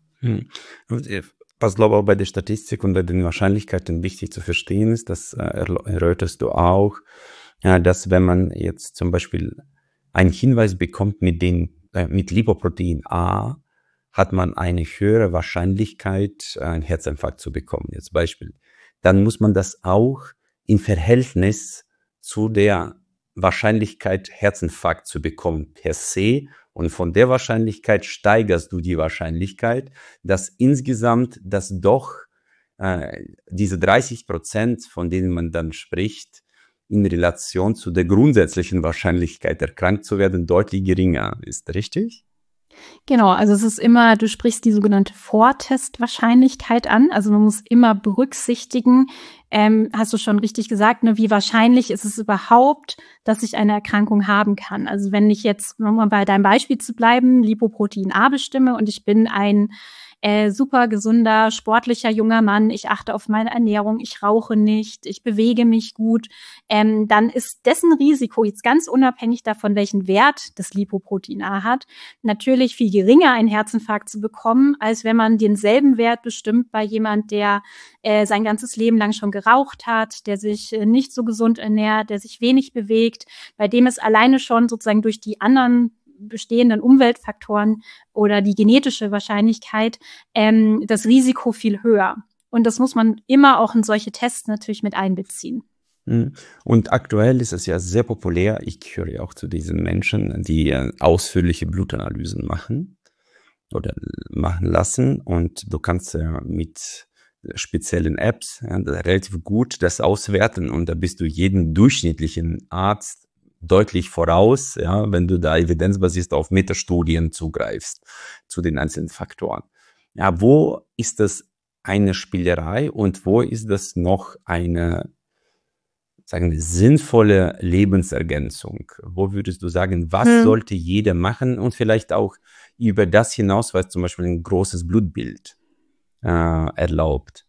Was glaube ich auch bei der Statistik und bei den Wahrscheinlichkeiten wichtig zu verstehen ist, das erläuterst du auch, ja, dass wenn man jetzt zum Beispiel einen Hinweis bekommt mit Lipoprotein A, hat man eine höhere Wahrscheinlichkeit, einen Herzinfarkt zu bekommen, jetzt Beispiel. Dann muss man das auch im Verhältnis zu der Wahrscheinlichkeit, Herzinfarkt zu bekommen per se. Und von der Wahrscheinlichkeit steigerst du die Wahrscheinlichkeit, dass insgesamt diese 30%, von denen man dann spricht, in Relation zu der grundsätzlichen Wahrscheinlichkeit, erkrankt zu werden, deutlich geringer ist, richtig? Genau, also es ist immer, du sprichst die sogenannte Vortestwahrscheinlichkeit an. Also man muss immer berücksichtigen, hast du schon richtig gesagt, ne, wie wahrscheinlich ist es überhaupt, dass ich eine Erkrankung haben kann. Also wenn ich jetzt, um mal bei deinem Beispiel zu bleiben, Lipoprotein A bestimme und ich bin ein super gesunder, sportlicher junger Mann, ich achte auf meine Ernährung, ich rauche nicht, ich bewege mich gut, dann ist dessen Risiko jetzt ganz unabhängig davon, welchen Wert das Lipoprotein A hat, natürlich viel geringer, einen Herzinfarkt zu bekommen, als wenn man denselben Wert bestimmt bei jemand, der sein ganzes Leben lang schon geraucht hat, der sich nicht so gesund ernährt, der sich wenig bewegt, bei dem es alleine schon sozusagen durch die anderen bestehenden Umweltfaktoren oder die genetische Wahrscheinlichkeit das Risiko viel höher. Und das muss man immer auch in solche Tests natürlich mit einbeziehen. Und aktuell ist es ja sehr populär, ich gehöre ja auch zu diesen Menschen, die ausführliche Blutanalysen machen oder machen lassen. Und du kannst ja mit speziellen Apps relativ gut das auswerten. Und da bist du jedem durchschnittlichen Arzt deutlich voraus, ja, wenn du da evidenzbasiert auf Metastudien zugreifst zu den einzelnen Faktoren. Ja, wo ist das eine Spielerei und wo ist das noch eine, sagen wir, sinnvolle Lebensergänzung? Wo würdest du sagen, was sollte jeder machen und vielleicht auch über das hinaus, was zum Beispiel ein großes Blutbild erlaubt?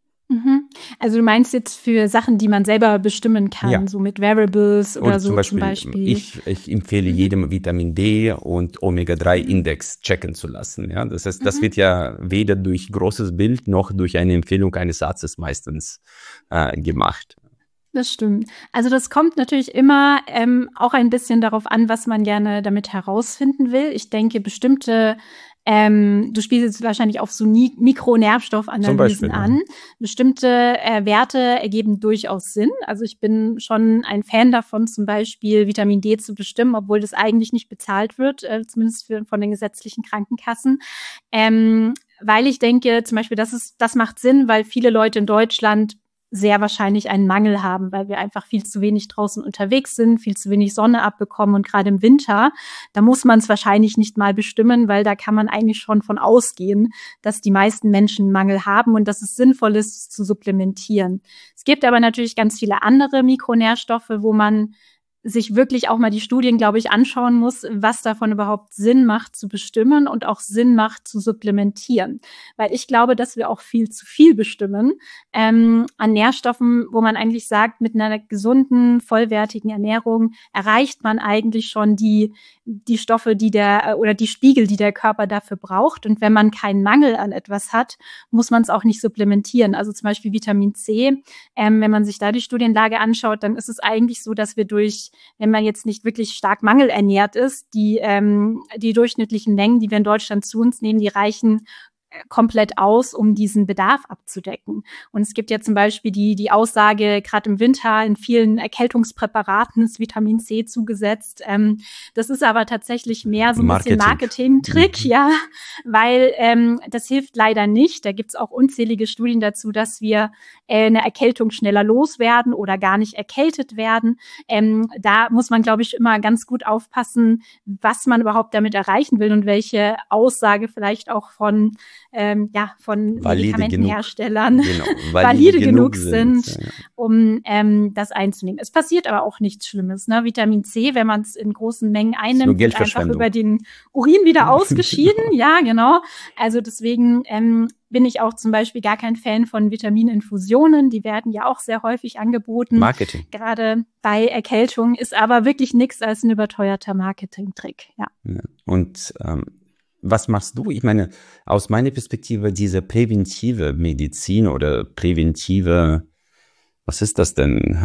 Also du meinst jetzt für Sachen, die man selber bestimmen kann, Ja. so mit Variables oder Und so zum Beispiel. Ich empfehle jedem Vitamin D und Omega-3-Index checken zu lassen. Ja? Das heißt, das wird ja weder durch großes Bild noch durch eine Empfehlung eines Arztes meistens gemacht. Das stimmt. Also das kommt natürlich immer auch ein bisschen darauf an, was man gerne damit herausfinden will. Ich denke, bestimmte du spielst jetzt wahrscheinlich auf so Mikronährstoffanalysen an. Bestimmte Werte ergeben durchaus Sinn. Also ich bin schon ein Fan davon, zum Beispiel Vitamin D zu bestimmen, obwohl das eigentlich nicht bezahlt wird, zumindest von den gesetzlichen Krankenkassen. Weil ich denke, zum Beispiel, das macht Sinn, weil viele Leute in Deutschland sehr wahrscheinlich einen Mangel haben, weil wir einfach viel zu wenig draußen unterwegs sind, viel zu wenig Sonne abbekommen und gerade im Winter, da muss man es wahrscheinlich nicht mal bestimmen, weil da kann man eigentlich schon von ausgehen, dass die meisten Menschen einen Mangel haben und dass es sinnvoll ist, zu supplementieren. Es gibt aber natürlich ganz viele andere Mikronährstoffe, wo man sich wirklich auch mal die Studien, glaube ich, anschauen muss, was davon überhaupt Sinn macht zu bestimmen und auch Sinn macht zu supplementieren. Weil ich glaube, dass wir auch viel zu viel bestimmen an Nährstoffen, wo man eigentlich sagt, mit einer gesunden, vollwertigen Ernährung erreicht man eigentlich schon die Stoffe, oder die Spiegel, die der Körper dafür braucht. Und wenn man keinen Mangel an etwas hat, muss man es auch nicht supplementieren. Also zum Beispiel Vitamin C. Wenn man sich da die Studienlage anschaut, dann ist es eigentlich so, dass wir wenn man jetzt nicht wirklich stark mangelernährt ist, die durchschnittlichen Mengen, die wir in Deutschland zu uns nehmen, die reichen komplett aus, um diesen Bedarf abzudecken. Und es gibt ja zum Beispiel die Aussage, gerade im Winter in vielen Erkältungspräparaten ist Vitamin C zugesetzt. Das ist aber tatsächlich mehr so ein bisschen Marketing-Trick, ja, weil das hilft leider nicht. Da gibt's auch unzählige Studien dazu, dass wir eine Erkältung schneller loswerden oder gar nicht erkältet werden. Da muss man, glaube ich, immer ganz gut aufpassen, was man überhaupt damit erreichen will und welche Aussage vielleicht auch von Medikamentenherstellern valide genug sind, um das einzunehmen. Es passiert aber auch nichts Schlimmes. Ne? Vitamin C, wenn man es in großen Mengen einnimmt, wird einfach über den Urin wieder ausgeschieden. Ja, genau. Also deswegen bin ich auch zum Beispiel gar kein Fan von Vitamininfusionen. Die werden ja auch sehr häufig angeboten. Marketing. Gerade bei Erkältung ist aber wirklich nichts als ein überteuerter Marketing-Trick. Ja. Und was machst du? Ich meine, aus meiner Perspektive, diese präventive Medizin oder präventive, was ist das denn?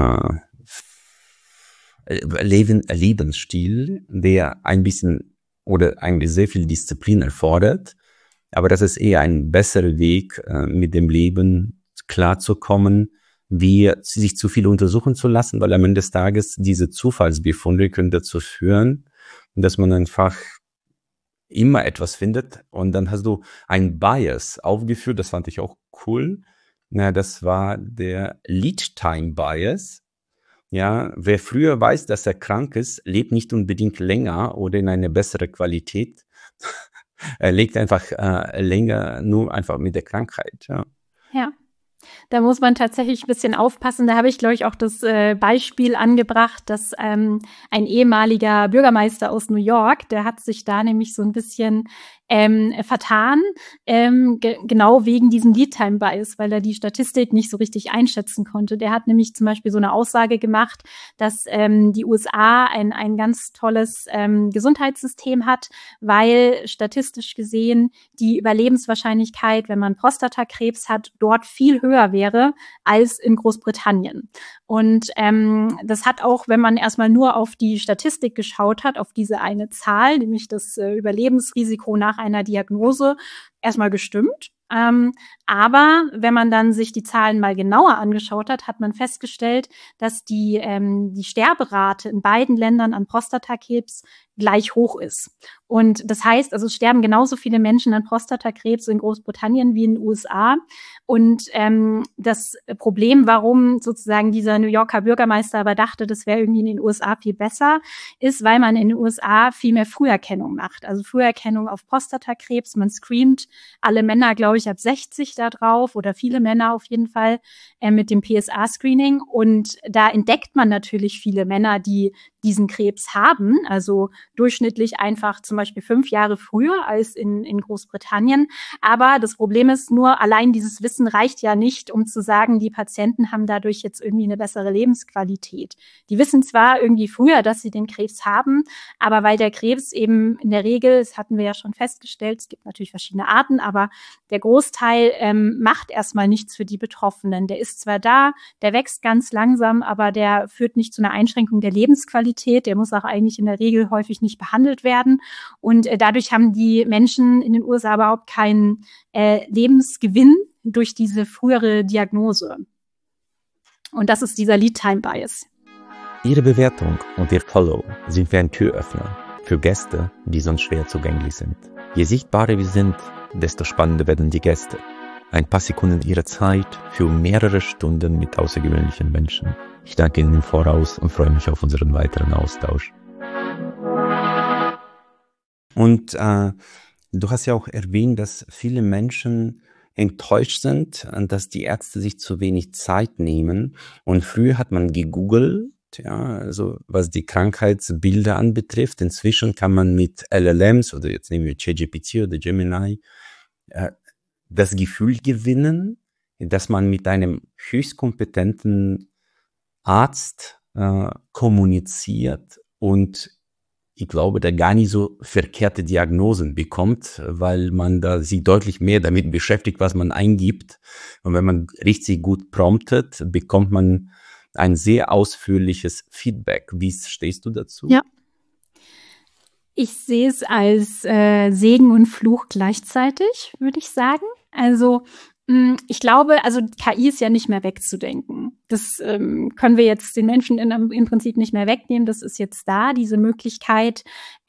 Lebensstil, der ein bisschen oder eigentlich sehr viel Disziplin erfordert. Aber das ist eher ein besserer Weg, mit dem Leben klarzukommen, wie sich zu viel untersuchen zu lassen, weil am Ende des Tages diese Zufallsbefunde können dazu führen, dass man einfach immer etwas findet und dann hast du ein Bias aufgeführt, das fand ich auch cool. Das war der Lead-Time-Bias. Ja, wer früher weiß, dass er krank ist, lebt nicht unbedingt länger oder in eine bessere Qualität. Er lebt einfach länger nur einfach mit der Krankheit. Ja. Da muss man tatsächlich ein bisschen aufpassen. Da habe ich, glaube ich, auch das Beispiel angebracht, dass ein ehemaliger Bürgermeister aus New York, der hat sich da nämlich so ein bisschen vertan, genau wegen diesem Lead-Time-Bias, weil er die Statistik nicht so richtig einschätzen konnte. Der hat nämlich zum Beispiel so eine Aussage gemacht, dass die USA ein ganz tolles Gesundheitssystem hat, weil statistisch gesehen die Überlebenswahrscheinlichkeit, wenn man Prostatakrebs hat, dort viel höher wäre als in Großbritannien. Und das hat auch, wenn man erstmal nur auf die Statistik geschaut hat, auf diese eine Zahl, nämlich das Überlebensrisiko nach einer Diagnose, erstmal gestimmt. Aber wenn man dann sich die Zahlen mal genauer angeschaut hat, hat man festgestellt, dass die Sterberate in beiden Ländern an Prostatakrebs gleich hoch ist. Und das heißt, also es sterben genauso viele Menschen an Prostatakrebs in Großbritannien wie in den USA. Und das Problem, warum sozusagen dieser New Yorker Bürgermeister aber dachte, das wäre irgendwie in den USA viel besser, ist, weil man in den USA viel mehr Früherkennung macht. Also Früherkennung auf Prostatakrebs. Man screent alle Männer, glaube ich, ab 60 da drauf oder viele Männer auf jeden Fall mit dem PSA-Screening. Und da entdeckt man natürlich viele Männer, die diesen Krebs haben, also durchschnittlich einfach zum Beispiel 5 Jahre früher als in Großbritannien. Aber das Problem ist nur, allein dieses Wissen reicht ja nicht, um zu sagen, die Patienten haben dadurch jetzt irgendwie eine bessere Lebensqualität. Die wissen zwar irgendwie früher, dass sie den Krebs haben, aber weil der Krebs eben in der Regel, das hatten wir ja schon festgestellt, es gibt natürlich verschiedene Arten, aber der Großteil macht erstmal nichts für die Betroffenen. Der ist zwar da, der wächst ganz langsam, aber der führt nicht zu einer Einschränkung der Lebensqualität. Der muss auch eigentlich in der Regel häufig nicht behandelt werden. Und dadurch haben die Menschen in den USA überhaupt keinen Lebensgewinn durch diese frühere Diagnose. Und das ist dieser Lead-Time-Bias. Ihre Bewertung und Ihr Follow sind wie ein Türöffner für Gäste, die sonst schwer zugänglich sind. Je sichtbarer wir sind, desto spannender werden die Gäste. Ein paar Sekunden Ihrer Zeit für mehrere Stunden mit außergewöhnlichen Menschen. Ich danke Ihnen im Voraus und freue mich auf unseren weiteren Austausch. Und du hast ja auch erwähnt, dass viele Menschen enttäuscht sind, dass die Ärzte sich zu wenig Zeit nehmen. Und früher hat man gegoogelt, ja, also was die Krankheitsbilder anbetrifft. Inzwischen kann man mit LLMs oder jetzt nehmen wir ChatGPT oder Gemini das Gefühl gewinnen, dass man mit einem höchst kompetenten Arzt kommuniziert und ich glaube, der gar nicht so verkehrte Diagnosen bekommt, weil man da sich deutlich mehr damit beschäftigt, was man eingibt. Und wenn man richtig gut promptet, bekommt man ein sehr ausführliches Feedback. Wie stehst du dazu? Ja. Ich sehe es als Segen und Fluch gleichzeitig, würde ich sagen. Also ich glaube, also KI ist ja nicht mehr wegzudenken. Das können wir jetzt den Menschen im Prinzip nicht mehr wegnehmen. Das ist jetzt da, diese Möglichkeit,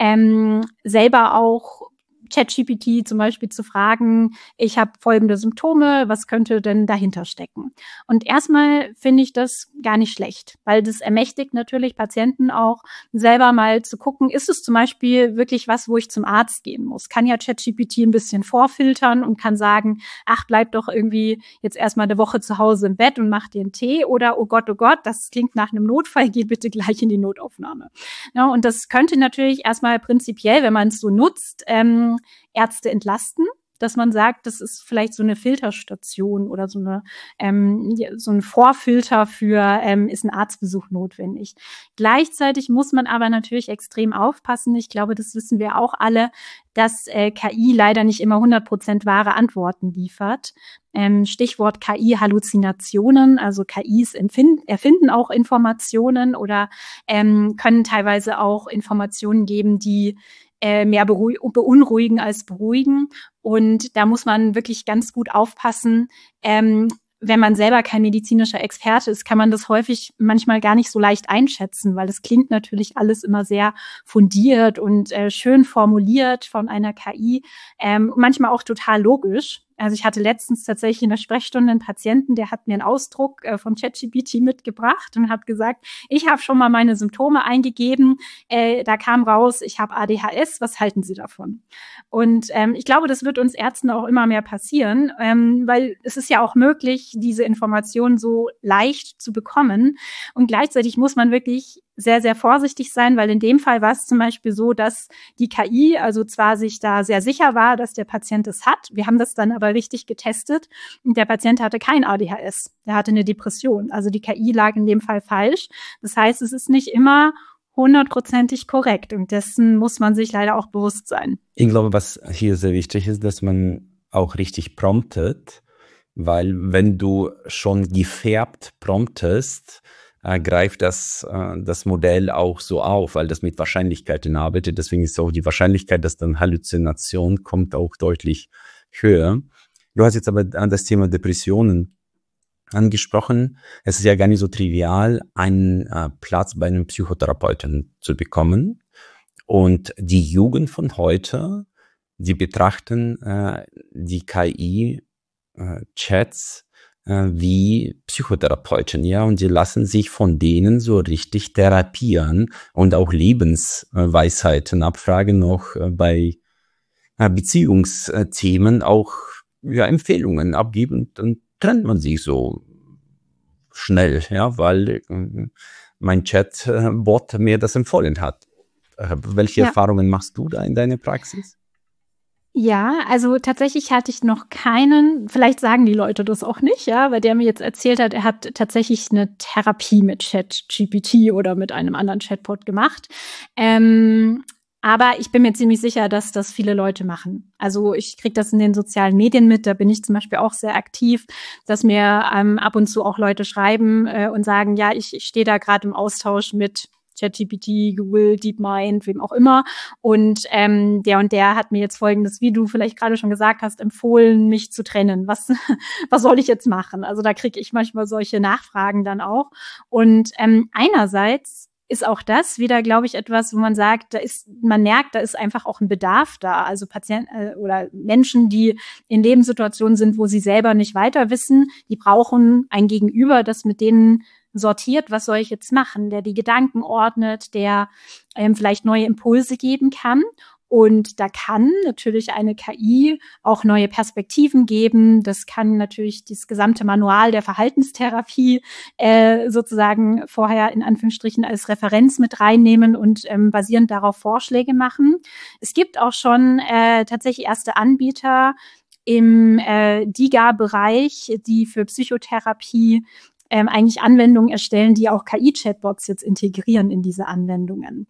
selber auch ChatGPT zum Beispiel zu fragen, ich habe folgende Symptome, was könnte denn dahinter stecken? Und erstmal finde ich das gar nicht schlecht, weil das ermächtigt natürlich Patienten auch selber mal zu gucken, ist es zum Beispiel wirklich was, wo ich zum Arzt gehen muss? Kann ja ChatGPT ein bisschen vorfiltern und kann sagen, ach, bleib doch irgendwie jetzt erstmal eine Woche zu Hause im Bett und mach dir einen Tee oder oh Gott, das klingt nach einem Notfall, geh bitte gleich in die Notaufnahme. Ja, und das könnte natürlich erstmal prinzipiell, wenn man es so nutzt, Ärzte entlasten, dass man sagt, das ist vielleicht so eine Filterstation oder so ein Vorfilter für, ist ein Arztbesuch notwendig. Gleichzeitig muss man aber natürlich extrem aufpassen. Ich glaube, das wissen wir auch alle, dass KI leider nicht immer 100% wahre Antworten liefert. Stichwort KI-Halluzinationen, also KIs erfinden auch Informationen oder können teilweise auch Informationen geben, die mehr beunruhigen als beruhigen. Und da muss man wirklich ganz gut aufpassen. Wenn man selber kein medizinischer Experte ist, kann man das häufig manchmal gar nicht so leicht einschätzen, weil es klingt natürlich alles immer sehr fundiert und schön formuliert von einer KI, manchmal auch total logisch. Also ich hatte letztens tatsächlich in der Sprechstunde einen Patienten, der hat mir einen Ausdruck von ChatGPT mitgebracht und hat gesagt, ich habe schon mal meine Symptome eingegeben, da kam raus, ich habe ADHS, was halten Sie davon? Und ich glaube, das wird uns Ärzten auch immer mehr passieren, weil es ist ja auch möglich, diese Informationen so leicht zu bekommen und gleichzeitig muss man wirklich sehr, sehr vorsichtig sein, weil in dem Fall war es zum Beispiel so, dass die KI also zwar sich da sehr sicher war, dass der Patient es hat. Wir haben das dann aber richtig getestet und der Patient hatte kein ADHS. Der hatte eine Depression. Also die KI lag in dem Fall falsch. Das heißt, es ist nicht immer 100%ig korrekt und dessen muss man sich leider auch bewusst sein. Ich glaube, was hier sehr wichtig ist, dass man auch richtig promptet, weil wenn du schon gefärbt promptest, greift das Modell auch so auf, weil das mit Wahrscheinlichkeiten arbeitet. Deswegen ist auch die Wahrscheinlichkeit, dass dann Halluzination kommt, auch deutlich höher. Du hast jetzt aber das Thema Depressionen angesprochen. Es ist ja gar nicht so trivial, einen Platz bei einem Psychotherapeuten zu bekommen. Und die Jugend von heute, die betrachten die KI-Chats wie Psychotherapeuten, ja, und die lassen sich von denen so richtig therapieren und auch Lebensweisheiten abfragen, noch bei Beziehungsthemen auch Empfehlungen abgeben, und dann trennt man sich so schnell, ja, weil mein Chatbot mir das empfohlen hat. Welche Erfahrungen machst du da in deiner Praxis? Ja, also tatsächlich hatte ich noch keinen, vielleicht sagen die Leute das auch nicht, ja, weil der mir jetzt erzählt hat, er hat tatsächlich eine Therapie mit ChatGPT oder mit einem anderen Chatbot gemacht. Aber ich bin mir ziemlich sicher, dass das viele Leute machen. Also ich kriege das in den sozialen Medien mit, da bin ich zum Beispiel auch sehr aktiv, dass mir ab und zu auch Leute schreiben und sagen, ja, ich stehe da gerade im Austausch mit ChatGPT, Google, DeepMind, wem auch immer. Und der und der hat mir jetzt folgendes, wie du vielleicht gerade schon gesagt hast, empfohlen, mich zu trennen. Was soll ich jetzt machen? Also da kriege ich manchmal solche Nachfragen dann auch. Und einerseits ist auch das wieder, glaube ich, etwas, wo man sagt, man merkt, da ist einfach auch ein Bedarf da. Also Patienten oder Menschen, die in Lebenssituationen sind, wo sie selber nicht weiter wissen, die brauchen ein Gegenüber, das mit denen sortiert, was soll ich jetzt machen, der die Gedanken ordnet, der vielleicht neue Impulse geben kann. Und da kann natürlich eine KI auch neue Perspektiven geben. Das kann natürlich das gesamte Manual der Verhaltenstherapie sozusagen vorher in Anführungsstrichen als Referenz mit reinnehmen und basierend darauf Vorschläge machen. Es gibt auch schon tatsächlich erste Anbieter im DIGA-Bereich, die für Psychotherapie eigentlich Anwendungen erstellen, die auch KI-Chatbots jetzt integrieren in diese Anwendungen.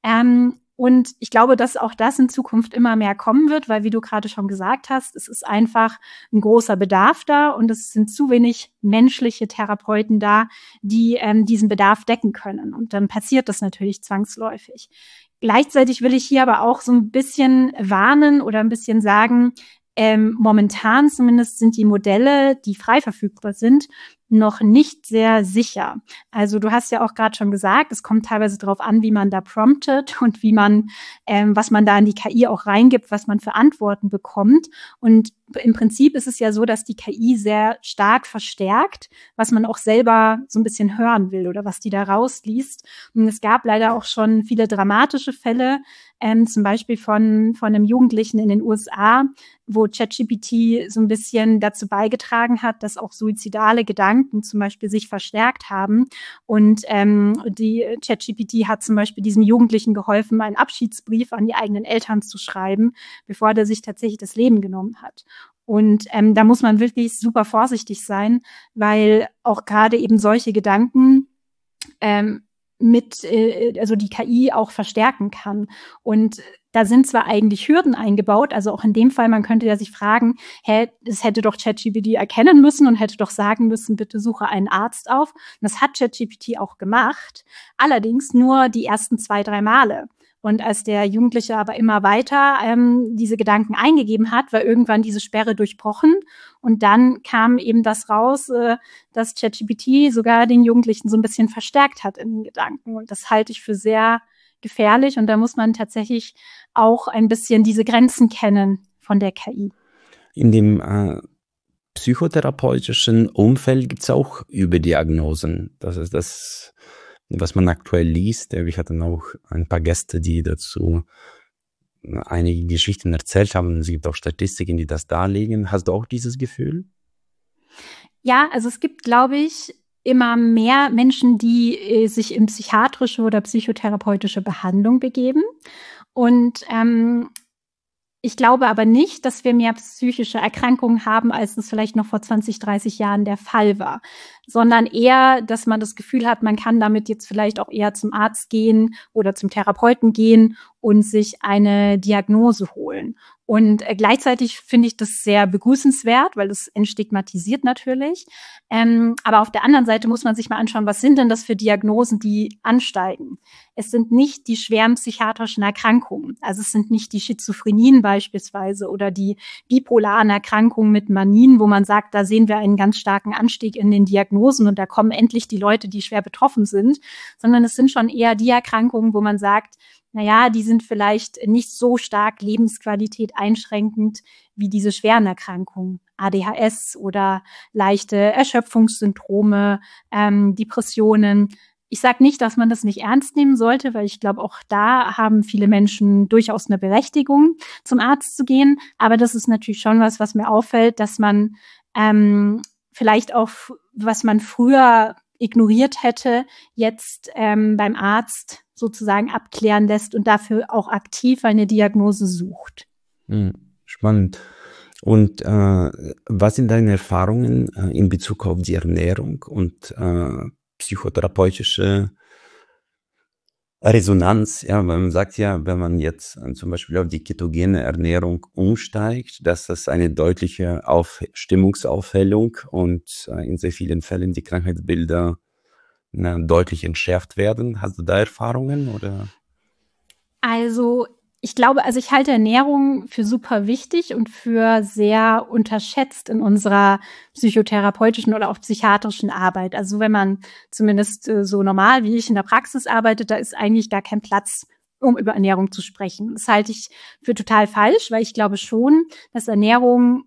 Und ich glaube, dass auch das in Zukunft immer mehr kommen wird, weil, wie du gerade schon gesagt hast, es ist einfach ein großer Bedarf da und es sind zu wenig menschliche Therapeuten da, die diesen Bedarf decken können. Und dann passiert das natürlich zwangsläufig. Gleichzeitig will ich hier aber auch so ein bisschen warnen oder ein bisschen sagen, momentan zumindest sind die Modelle, die frei verfügbar sind, noch nicht sehr sicher. Also du hast ja auch gerade schon gesagt, es kommt teilweise darauf an, wie man da promptet und wie man, was man da in die KI auch reingibt, was man für Antworten bekommt. Und im Prinzip ist es ja so, dass die KI sehr stark verstärkt, was man auch selber so ein bisschen hören will oder was die da rausliest. Und es gab leider auch schon viele dramatische Fälle, zum Beispiel von einem Jugendlichen in den USA, wo ChatGPT so ein bisschen dazu beigetragen hat, dass auch suizidale Gedanken zum Beispiel sich verstärkt haben. Und die ChatGPT hat zum Beispiel diesem Jugendlichen geholfen, einen Abschiedsbrief an die eigenen Eltern zu schreiben, bevor der sich tatsächlich das Leben genommen hat. Und da muss man wirklich super vorsichtig sein, weil auch gerade eben solche Gedanken also die KI auch verstärken kann. Und da sind zwar eigentlich Hürden eingebaut, also auch in dem Fall, man könnte ja sich fragen, das hätte doch ChatGPT erkennen müssen und hätte doch sagen müssen, bitte suche einen Arzt auf. Und das hat ChatGPT auch gemacht, allerdings nur die ersten 2-3 Male. Und als der Jugendliche aber immer weiter diese Gedanken eingegeben hat, war irgendwann diese Sperre durchbrochen. Und dann kam eben das raus, dass ChatGPT sogar den Jugendlichen so ein bisschen verstärkt hat in den Gedanken. Und das halte ich für sehr gefährlich. Und da muss man tatsächlich auch ein bisschen diese Grenzen kennen von der KI. In dem psychotherapeutischen Umfeld gibt es auch Überdiagnosen. Das ist das, was man aktuell liest. Ich hatte auch ein paar Gäste, die dazu einige Geschichten erzählt haben. Es gibt auch Statistiken, die das darlegen. Hast du auch dieses Gefühl? Ja, also es gibt, glaube ich, immer mehr Menschen, die sich in psychiatrische oder psychotherapeutische Behandlung begeben. Und ich glaube aber nicht, dass wir mehr psychische Erkrankungen haben, als es vielleicht noch vor 20, 30 Jahren der Fall war, sondern eher, dass man das Gefühl hat, man kann damit jetzt vielleicht auch eher zum Arzt gehen oder zum Therapeuten gehen und sich eine Diagnose holen. Und gleichzeitig finde ich das sehr begrüßenswert, weil es entstigmatisiert natürlich. Aber auf der anderen Seite muss man sich mal anschauen, was sind denn das für Diagnosen, die ansteigen? Es sind nicht die schweren psychiatrischen Erkrankungen. Also es sind nicht die Schizophrenien beispielsweise oder die bipolaren Erkrankungen mit Manien, wo man sagt, da sehen wir einen ganz starken Anstieg in den Diagnosen und da kommen endlich die Leute, die schwer betroffen sind, sondern es sind schon eher die Erkrankungen, wo man sagt, naja, die sind vielleicht nicht so stark Lebensqualität einschränkend wie diese schweren Erkrankungen, ADHS oder leichte Erschöpfungssyndrome, Depressionen. Ich sage nicht, dass man das nicht ernst nehmen sollte, weil ich glaube, auch da haben viele Menschen durchaus eine Berechtigung, zum Arzt zu gehen. Aber das ist natürlich schon was mir auffällt, dass man vielleicht auch, was man früher ignoriert hätte, jetzt beim Arzt sozusagen abklären lässt und dafür auch aktiv eine Diagnose sucht. Spannend. Und was sind deine Erfahrungen in Bezug auf die Ernährung und psychotherapeutische Resonanz? Ja, man sagt ja, wenn man jetzt zum Beispiel auf die ketogene Ernährung umsteigt, dass das eine deutliche Stimmungsaufhellung und in sehr vielen Fällen die Krankheitsbilder deutlich entschärft werden. Hast du da Erfahrungen oder? Also ich glaube, ich halte Ernährung für super wichtig und für sehr unterschätzt in unserer psychotherapeutischen oder auch psychiatrischen Arbeit. Also wenn man zumindest so normal wie ich in der Praxis arbeitet, da ist eigentlich gar kein Platz, um über Ernährung zu sprechen. Das halte ich für total falsch, weil ich glaube schon, dass Ernährung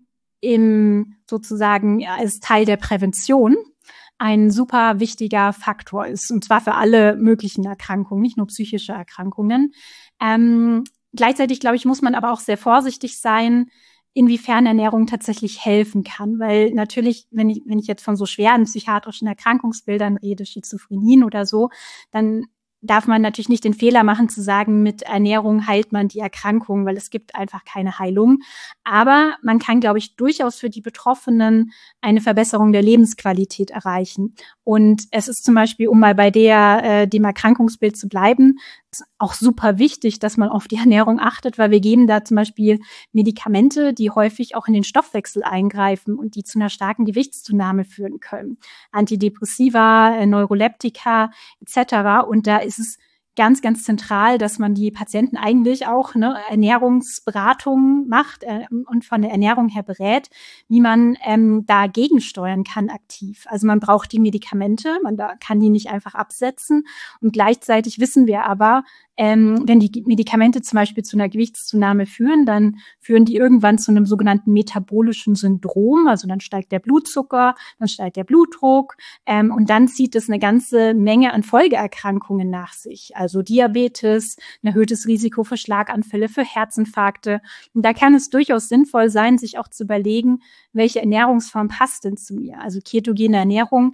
sozusagen als Teil der Prävention ein super wichtiger Faktor ist, und zwar für alle möglichen Erkrankungen, nicht nur psychische Erkrankungen. Gleichzeitig, glaube ich, muss man aber auch sehr vorsichtig sein, inwiefern Ernährung tatsächlich helfen kann, weil natürlich, wenn ich jetzt von so schweren psychiatrischen Erkrankungsbildern rede, Schizophrenien oder so, dann darf man natürlich nicht den Fehler machen zu sagen, mit Ernährung heilt man die Erkrankung, weil es gibt einfach keine Heilung. Aber man kann, glaube ich, durchaus für die Betroffenen eine Verbesserung der Lebensqualität erreichen. Und es ist zum Beispiel, um mal bei dem Erkrankungsbild zu bleiben, auch super wichtig, dass man auf die Ernährung achtet, weil wir geben da zum Beispiel Medikamente, die häufig auch in den Stoffwechsel eingreifen und die zu einer starken Gewichtszunahme führen können. Antidepressiva, Neuroleptika etc. Und da ist es ganz, ganz zentral, dass man die Patienten eigentlich auch Ernährungsberatung macht und von der Ernährung her berät, wie man dagegen steuern kann aktiv. Also man braucht die Medikamente, man kann die nicht einfach absetzen. Und gleichzeitig wissen wir aber, wenn die Medikamente zum Beispiel zu einer Gewichtszunahme führen, dann führen die irgendwann zu einem sogenannten metabolischen Syndrom. Also dann steigt der Blutzucker, dann steigt der Blutdruck und dann zieht es eine ganze Menge an Folgeerkrankungen nach sich. Also Diabetes, ein erhöhtes Risiko für Schlaganfälle, für Herzinfarkte. Und da kann es durchaus sinnvoll sein, sich auch zu überlegen, welche Ernährungsform passt denn zu mir. Also ketogene Ernährung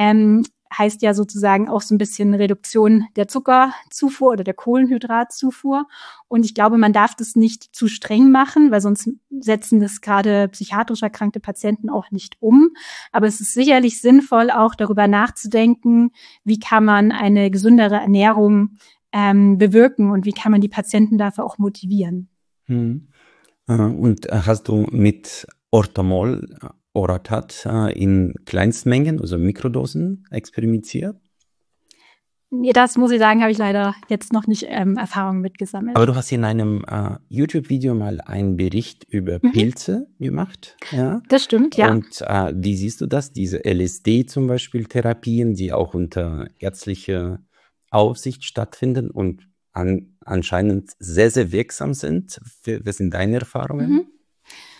heißt ja sozusagen auch so ein bisschen Reduktion der Zuckerzufuhr oder der Kohlenhydratzufuhr. Und ich glaube, man darf das nicht zu streng machen, weil sonst setzen das gerade psychiatrisch erkrankte Patienten auch nicht um. Aber es ist sicherlich sinnvoll, auch darüber nachzudenken, wie kann man eine gesündere Ernährung bewirken und wie kann man die Patienten dafür auch motivieren. Und hast du mit Orthomol Oratat in Kleinstmengen, also Mikrodosen, experimentiert? Das muss ich sagen, habe ich leider jetzt noch nicht Erfahrungen mitgesammelt. Aber du hast in einem YouTube-Video mal einen Bericht über Pilze gemacht. Ja? Das stimmt, ja. Und wie siehst du das? Diese LSD zum Beispiel Therapien, die auch unter ärztlicher Aufsicht stattfinden und anscheinend sehr, sehr wirksam sind. Was sind deine Erfahrungen?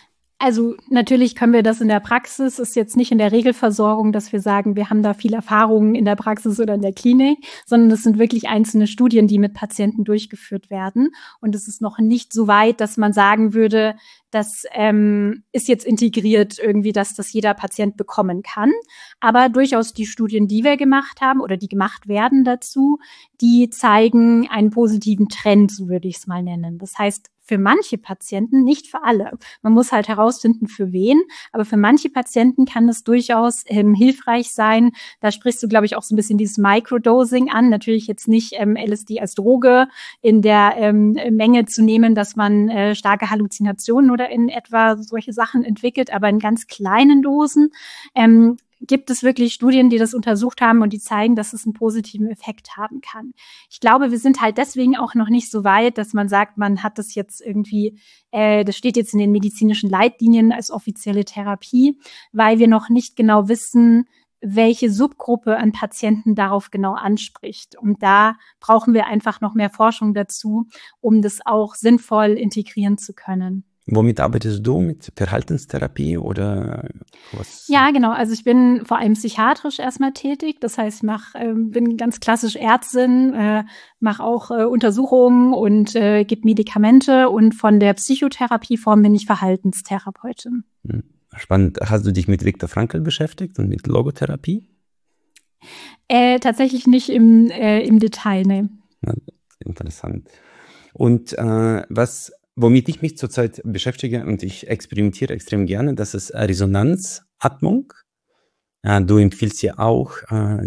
Also natürlich können wir das in der Praxis, ist jetzt nicht in der Regelversorgung, dass wir sagen, wir haben da viel Erfahrung in der Praxis oder in der Klinik, sondern das sind wirklich einzelne Studien, die mit Patienten durchgeführt werden. Und es ist noch nicht so weit, dass man sagen würde, das ist jetzt integriert irgendwie, dass das jeder Patient bekommen kann. Aber durchaus die Studien, die wir gemacht haben oder die gemacht werden dazu, die zeigen einen positiven Trend, so würde ich es mal nennen. Das heißt, für manche Patienten, nicht für alle. Man muss halt herausfinden, für wen. Aber für manche Patienten kann es durchaus hilfreich sein. Da sprichst du, glaube ich, auch so ein bisschen dieses Microdosing an. Natürlich jetzt nicht LSD als Droge in der Menge zu nehmen, dass man starke Halluzinationen oder in etwa solche Sachen entwickelt, aber in ganz kleinen Dosen. Gibt es wirklich Studien, die das untersucht haben und die zeigen, dass es einen positiven Effekt haben kann. Ich glaube, wir sind halt deswegen auch noch nicht so weit, dass man sagt, man hat das jetzt irgendwie, das steht jetzt in den medizinischen Leitlinien als offizielle Therapie, weil wir noch nicht genau wissen, welche Subgruppe an Patienten darauf genau anspricht. Und da brauchen wir einfach noch mehr Forschung dazu, um das auch sinnvoll integrieren zu können. Womit arbeitest du? Mit Verhaltenstherapie oder was? Ja, genau. Also ich bin vor allem psychiatrisch erstmal tätig. Das heißt, bin ganz klassisch Ärztin, mache auch Untersuchungen und gebe Medikamente. Und von der Psychotherapieform bin ich Verhaltenstherapeutin. Spannend. Hast du dich mit Viktor Frankl beschäftigt und mit Logotherapie? Tatsächlich nicht im Detail, ne. Ja, interessant. Und womit ich mich zurzeit beschäftige und ich experimentiere extrem gerne, das ist Resonanzatmung. Du empfiehlst ja auch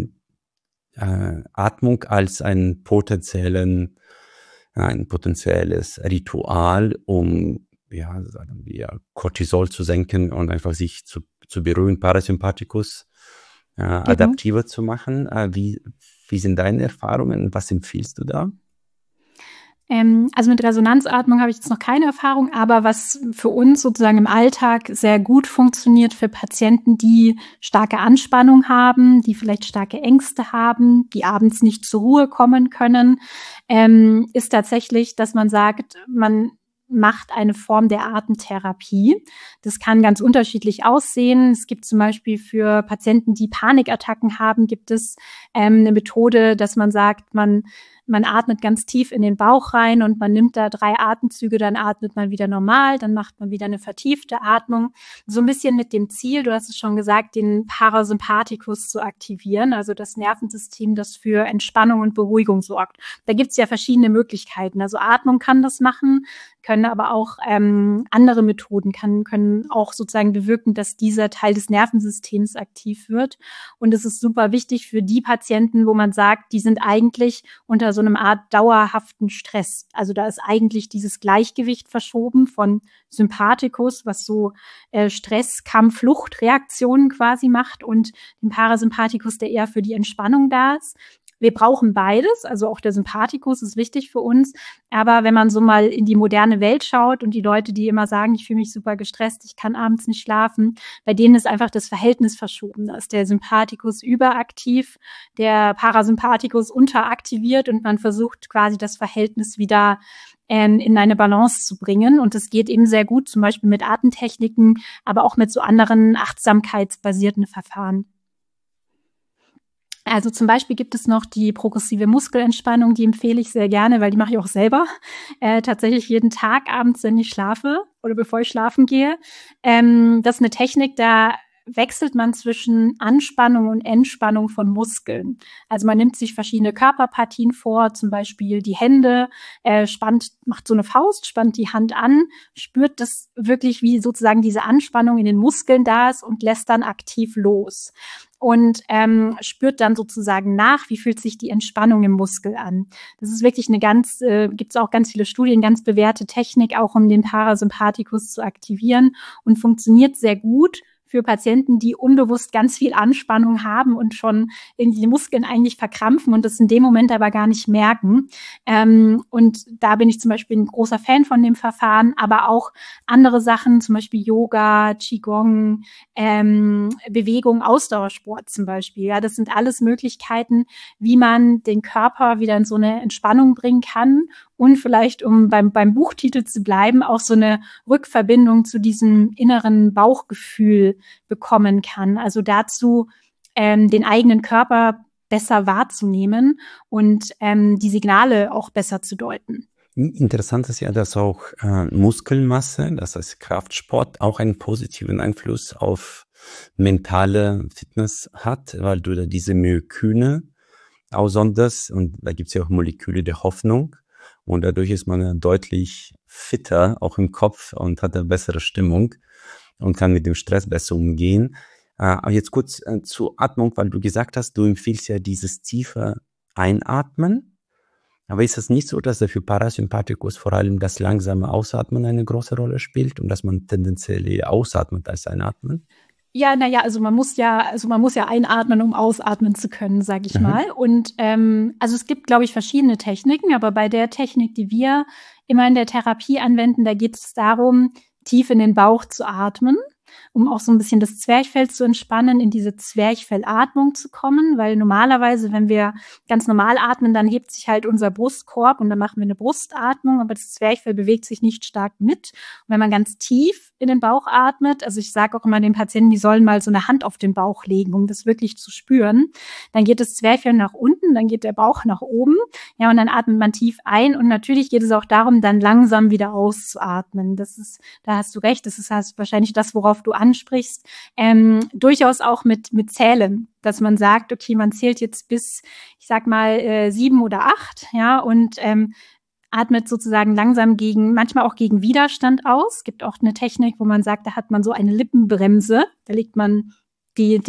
Atmung als ein potenzielles Ritual, um sagen wir, Cortisol zu senken und einfach sich zu beruhigen, Parasympathikus adaptiver zu machen. Wie sind deine Erfahrungen? Was empfiehlst du da? Also mit Resonanzatmung habe ich jetzt noch keine Erfahrung, aber was für uns sozusagen im Alltag sehr gut funktioniert für Patienten, die starke Anspannung haben, die vielleicht starke Ängste haben, die abends nicht zur Ruhe kommen können, ist tatsächlich, dass man sagt, man macht eine Form der Atemtherapie. Das kann ganz unterschiedlich aussehen. Es gibt zum Beispiel für Patienten, die Panikattacken haben, gibt es eine Methode, dass man sagt, man atmet ganz tief in den Bauch rein und man nimmt da 3 Atemzüge, dann atmet man wieder normal, dann macht man wieder eine vertiefte Atmung. So ein bisschen mit dem Ziel, du hast es schon gesagt, den Parasympathikus zu aktivieren, also das Nervensystem, das für Entspannung und Beruhigung sorgt. Da gibt es ja verschiedene Möglichkeiten. Also Atmung kann das machen, können aber auch andere Methoden können auch sozusagen bewirken, dass dieser Teil des Nervensystems aktiv wird. Und es ist super wichtig für die Patienten, wo man sagt, die sind eigentlich unter so einem Art dauerhaften Stress. Also da ist eigentlich dieses Gleichgewicht verschoben von Sympathikus, was so Stress, Kampf, Flucht, Reaktionen quasi macht, und dem Parasympathikus, der eher für die Entspannung da ist. Wir brauchen beides, also auch der Sympathikus ist wichtig für uns. Aber wenn man so mal in die moderne Welt schaut und die Leute, die immer sagen, ich fühle mich super gestresst, ich kann abends nicht schlafen, bei denen ist einfach das Verhältnis verschoben. Da ist der Sympathikus überaktiv, der Parasympathikus unteraktiviert und man versucht quasi das Verhältnis wieder in eine Balance zu bringen. Und das geht eben sehr gut, zum Beispiel mit Atemtechniken, aber auch mit so anderen achtsamkeitsbasierten Verfahren. Also zum Beispiel gibt es noch die progressive Muskelentspannung, die empfehle ich sehr gerne, weil die mache ich auch selber. Tatsächlich jeden Tag abends, wenn ich schlafe oder bevor ich schlafen gehe. Das ist eine Technik, da wechselt man zwischen Anspannung und Entspannung von Muskeln. Also man nimmt sich verschiedene Körperpartien vor, zum Beispiel die Hände, macht so eine Faust, spannt die Hand an, spürt das wirklich, wie sozusagen diese Anspannung in den Muskeln da ist und lässt dann aktiv los. Und spürt dann sozusagen nach, wie fühlt sich die Entspannung im Muskel an. Das ist wirklich gibt es auch ganz viele Studien, ganz bewährte Technik, auch um den Parasympathikus zu aktivieren, und funktioniert sehr gut für Patienten, die unbewusst ganz viel Anspannung haben und schon irgendwie die Muskeln eigentlich verkrampfen und das in dem Moment aber gar nicht merken. Und da bin ich zum Beispiel ein großer Fan von dem Verfahren, aber auch andere Sachen, zum Beispiel Yoga, Qigong, Bewegung, Ausdauersport zum Beispiel. Ja, das sind alles Möglichkeiten, wie man den Körper wieder in so eine Entspannung bringen kann und vielleicht, um beim Buchtitel zu bleiben, auch so eine Rückverbindung zu diesem inneren Bauchgefühl bekommen kann. Also dazu, den eigenen Körper besser wahrzunehmen und die Signale auch besser zu deuten. Interessant ist ja, dass auch Muskelmasse, das heißt Kraftsport, auch einen positiven Einfluss auf mentale Fitness hat, weil du da diese Myokine aussonderst und da gibt es ja auch Moleküle der Hoffnung und dadurch ist man ja deutlich fitter, auch im Kopf und hat eine bessere Stimmung und kann mit dem Stress besser umgehen. Aber jetzt kurz zur Atmung, weil du gesagt hast, du empfiehlst ja dieses tiefe Einatmen. Aber ist es nicht so, dass für Parasympathikus vor allem das langsame Ausatmen eine große Rolle spielt und dass man tendenziell eher ausatmet als einatmen? Ja, also man muss ja einatmen, um ausatmen zu können, sage ich mal. Und also es gibt, glaube ich, verschiedene Techniken, aber bei der Technik, die wir immer in der Therapie anwenden, da geht es darum, tief in den Bauch zu atmen, um auch so ein bisschen das Zwerchfell zu entspannen, in diese Zwerchfellatmung zu kommen, weil normalerweise, wenn wir ganz normal atmen, dann hebt sich halt unser Brustkorb und dann machen wir eine Brustatmung, aber das Zwerchfell bewegt sich nicht stark mit. Und wenn man ganz tief in den Bauch atmet, also ich sage auch immer den Patienten, die sollen mal so eine Hand auf den Bauch legen, um das wirklich zu spüren, dann geht das Zwerchfell nach unten, dann geht der Bauch nach oben, ja, und dann atmet man tief ein und natürlich geht es auch darum, dann langsam wieder auszuatmen. Da hast du recht, das ist wahrscheinlich das, worauf du ansprichst, durchaus auch mit Zählen, dass man sagt, okay, man zählt jetzt bis, ich sag mal, 7 oder 8, ja, und atmet sozusagen langsam manchmal auch gegen Widerstand aus. Es gibt auch eine Technik, wo man sagt, da hat man so eine Lippenbremse, da legt man die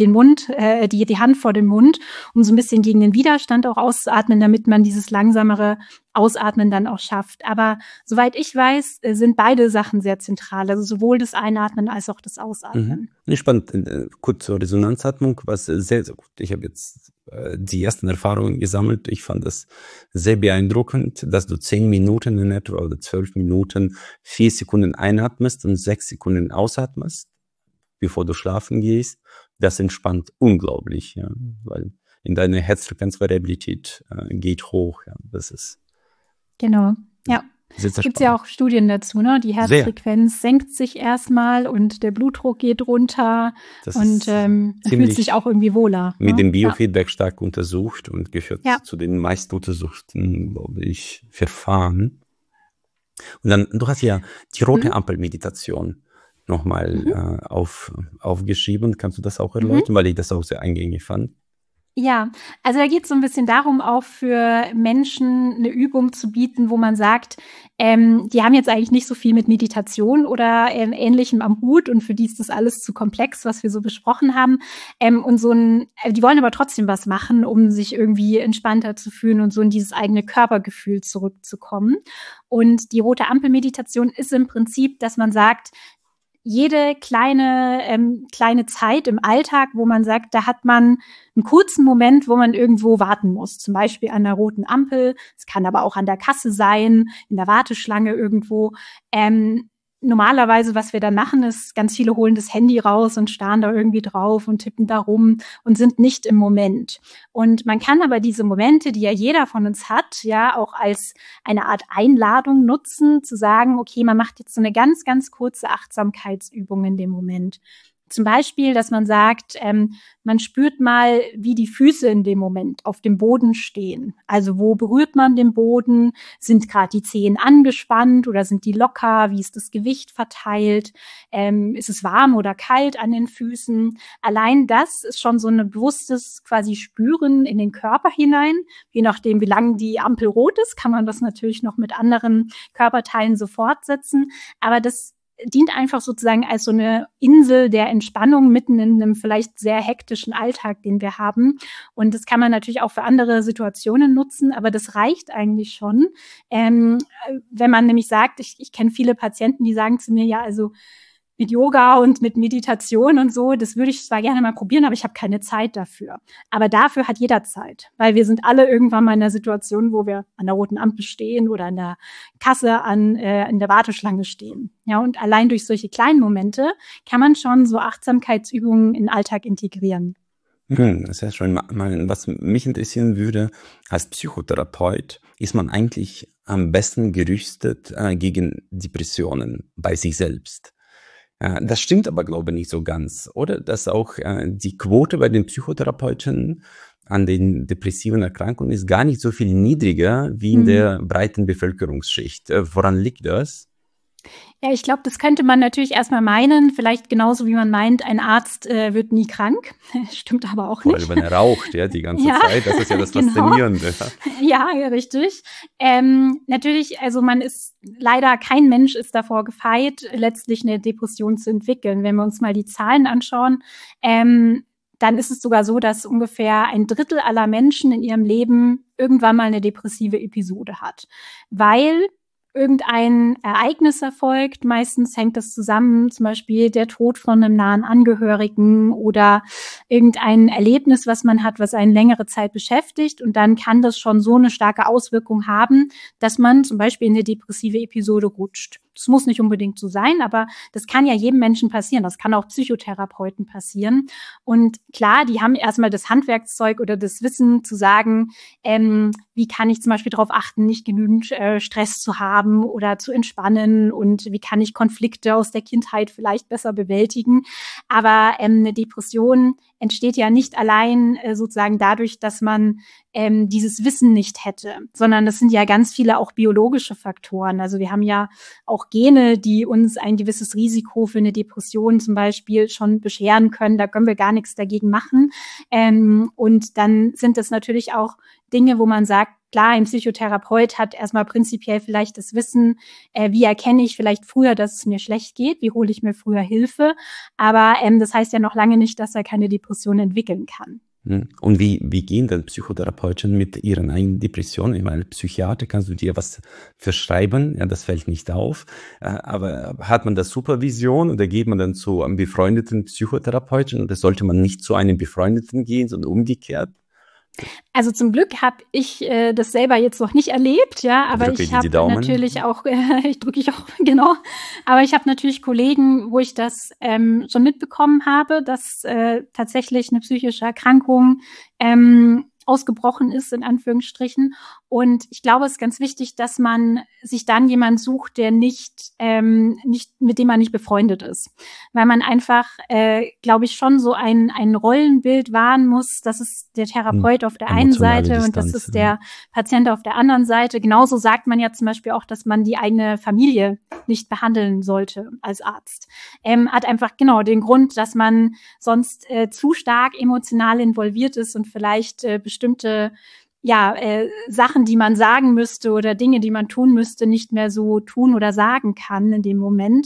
Hand vor den Mund, um so ein bisschen gegen den Widerstand auch auszuatmen, damit man dieses langsamere Ausatmen dann auch schafft. Aber soweit ich weiß, sind beide Sachen sehr zentral, also sowohl das Einatmen als auch das Ausatmen. Spannend. Kurz zur Resonanzatmung, was sehr, sehr gut. Ich habe jetzt die ersten Erfahrungen gesammelt. Ich fand das sehr beeindruckend, dass du 10 Minuten in etwa oder 12 Minuten 4 Sekunden einatmest und 6 Sekunden ausatmest, bevor du schlafen gehst. Das entspannt unglaublich, ja, weil in deine Herzfrequenzvariabilität geht hoch. Ja, das ist genau, ja. Es gibt ja auch Studien dazu, ne? Die Herzfrequenz senkt sich erstmal und der Blutdruck geht runter und man fühlt sich auch irgendwie wohler. Mit dem Biofeedback stark untersucht und gehört zu den meist untersuchten, glaube ich, Verfahren. Und dann, du hast ja die rote Ampelmeditation nochmal aufgeschrieben. Kannst du das auch erläutern, weil ich das auch sehr eingängig fand? Ja, also da geht es so ein bisschen darum, auch für Menschen eine Übung zu bieten, wo man sagt, die haben jetzt eigentlich nicht so viel mit Meditation oder Ähnlichem am Hut und für die ist das alles zu komplex, was wir so besprochen haben. Und die wollen aber trotzdem was machen, um sich irgendwie entspannter zu fühlen und so in dieses eigene Körpergefühl zurückzukommen. Und die rote Ampelmeditation ist im Prinzip, dass man sagt, jede kleine Zeit im Alltag, wo man sagt, da hat man einen kurzen Moment, wo man irgendwo warten muss. Zum Beispiel an der roten Ampel. Es kann aber auch an der Kasse sein, in der Warteschlange irgendwo. Normalerweise, was wir dann machen, ist, ganz viele holen das Handy raus und starren da irgendwie drauf und tippen da rum und sind nicht im Moment. Und man kann aber diese Momente, die ja jeder von uns hat, ja auch als eine Art Einladung nutzen, zu sagen, okay, man macht jetzt so eine ganz, ganz kurze Achtsamkeitsübung in dem Moment. Zum Beispiel, dass man sagt, man spürt mal, wie die Füße in dem Moment auf dem Boden stehen. Also wo berührt man den Boden? Sind gerade die Zehen angespannt oder sind die locker? Wie ist das Gewicht verteilt? Ist es warm oder kalt an den Füßen? Allein das ist schon so ein bewusstes quasi Spüren in den Körper hinein. Je nachdem, wie lang die Ampel rot ist, kann man das natürlich noch mit anderen Körperteilen so fortsetzen. Aber das dient einfach sozusagen als so eine Insel der Entspannung mitten in einem vielleicht sehr hektischen Alltag, den wir haben. Und das kann man natürlich auch für andere Situationen nutzen, aber das reicht eigentlich schon. Wenn man nämlich sagt, ich kenne viele Patienten, die sagen zu mir, ja, also mit Yoga und mit Meditation und so, das würde ich zwar gerne mal probieren, aber ich habe keine Zeit dafür. Aber dafür hat jeder Zeit, weil wir sind alle irgendwann mal in einer Situation, wo wir an der roten Ampel stehen oder an der Kasse in der Warteschlange stehen. Ja, und allein durch solche kleinen Momente kann man schon so Achtsamkeitsübungen in den Alltag integrieren. Sehr schön. Was mich interessieren würde, als Psychotherapeut ist man eigentlich am besten gerüstet gegen Depressionen bei sich selbst. Das stimmt aber, glaube ich, nicht so ganz, oder? Dass auch die Quote bei den Psychotherapeuten an den depressiven Erkrankungen ist gar nicht so viel niedriger wie in der breiten Bevölkerungsschicht. Woran liegt das? Ja, ich glaube, das könnte man natürlich erstmal meinen, vielleicht genauso wie man meint, ein Arzt wird nie krank. Stimmt aber auch Vor nicht. allem, wenn er raucht, ja, die ganze Ja, Zeit. Das ist ja das genau. Faszinierende. Ja, richtig. Natürlich, also leider kein Mensch ist davor gefeit, letztlich eine Depression zu entwickeln. Wenn wir uns mal die Zahlen anschauen, dann ist es sogar so, dass ungefähr 1/3 aller Menschen in ihrem Leben irgendwann mal eine depressive Episode hat. Weil irgendein Ereignis erfolgt. Meistens hängt das zusammen, zum Beispiel der Tod von einem nahen Angehörigen oder irgendein Erlebnis, was man hat, was einen längere Zeit beschäftigt. Und dann kann das schon so eine starke Auswirkung haben, dass man zum Beispiel in eine depressive Episode rutscht. Das muss nicht unbedingt so sein, aber das kann ja jedem Menschen passieren. Das kann auch Psychotherapeuten passieren. Und klar, die haben erstmal das Handwerkszeug oder das Wissen zu sagen, wie kann ich zum Beispiel darauf achten, nicht genügend Stress zu haben oder zu entspannen und wie kann ich Konflikte aus der Kindheit vielleicht besser bewältigen. Aber eine Depression entsteht ja nicht allein sozusagen dadurch, dass man dieses Wissen nicht hätte, sondern das sind ja ganz viele auch biologische Faktoren. Also wir haben ja auch Gene, die uns ein gewisses Risiko für eine Depression zum Beispiel schon bescheren können. Da können wir gar nichts dagegen machen. Und dann sind das natürlich auch Dinge, wo man sagt, klar, ein Psychotherapeut hat erstmal prinzipiell vielleicht das Wissen, wie erkenne ich vielleicht früher, dass es mir schlecht geht, wie hole ich mir früher Hilfe. Aber das heißt ja noch lange nicht, dass er keine Depression entwickeln kann. Und wie gehen denn Psychotherapeuten mit ihren eigenen Depressionen? Ich meine, Psychiater kannst du dir was verschreiben, ja, das fällt nicht auf. Aber hat man da Supervision oder geht man dann zu einem befreundeten Psychotherapeuten oder sollte man nicht zu einem Befreundeten gehen, sondern umgekehrt? Also zum Glück habe ich das selber jetzt noch nicht erlebt, ja, aber ich habe natürlich auch, ich drücke ich auch, genau, aber ich habe natürlich Kollegen, wo ich das schon mitbekommen habe, dass tatsächlich eine psychische Erkrankung ausgebrochen ist, in Anführungsstrichen. Und ich glaube, es ist ganz wichtig, dass man sich dann jemanden sucht, der nicht, mit dem man nicht befreundet ist. Weil man einfach, glaube ich, schon so ein Rollenbild wahren muss, das ist der Therapeut auf der einen Seite Distanz, und das ist der Patient auf der anderen Seite. Genauso sagt man ja zum Beispiel auch, dass man die eigene Familie nicht behandeln sollte als Arzt. Hat einfach genau den Grund, dass man sonst zu stark emotional involviert ist und vielleicht bestimmte Sachen, die man sagen müsste oder Dinge, die man tun müsste, nicht mehr so tun oder sagen kann in dem Moment.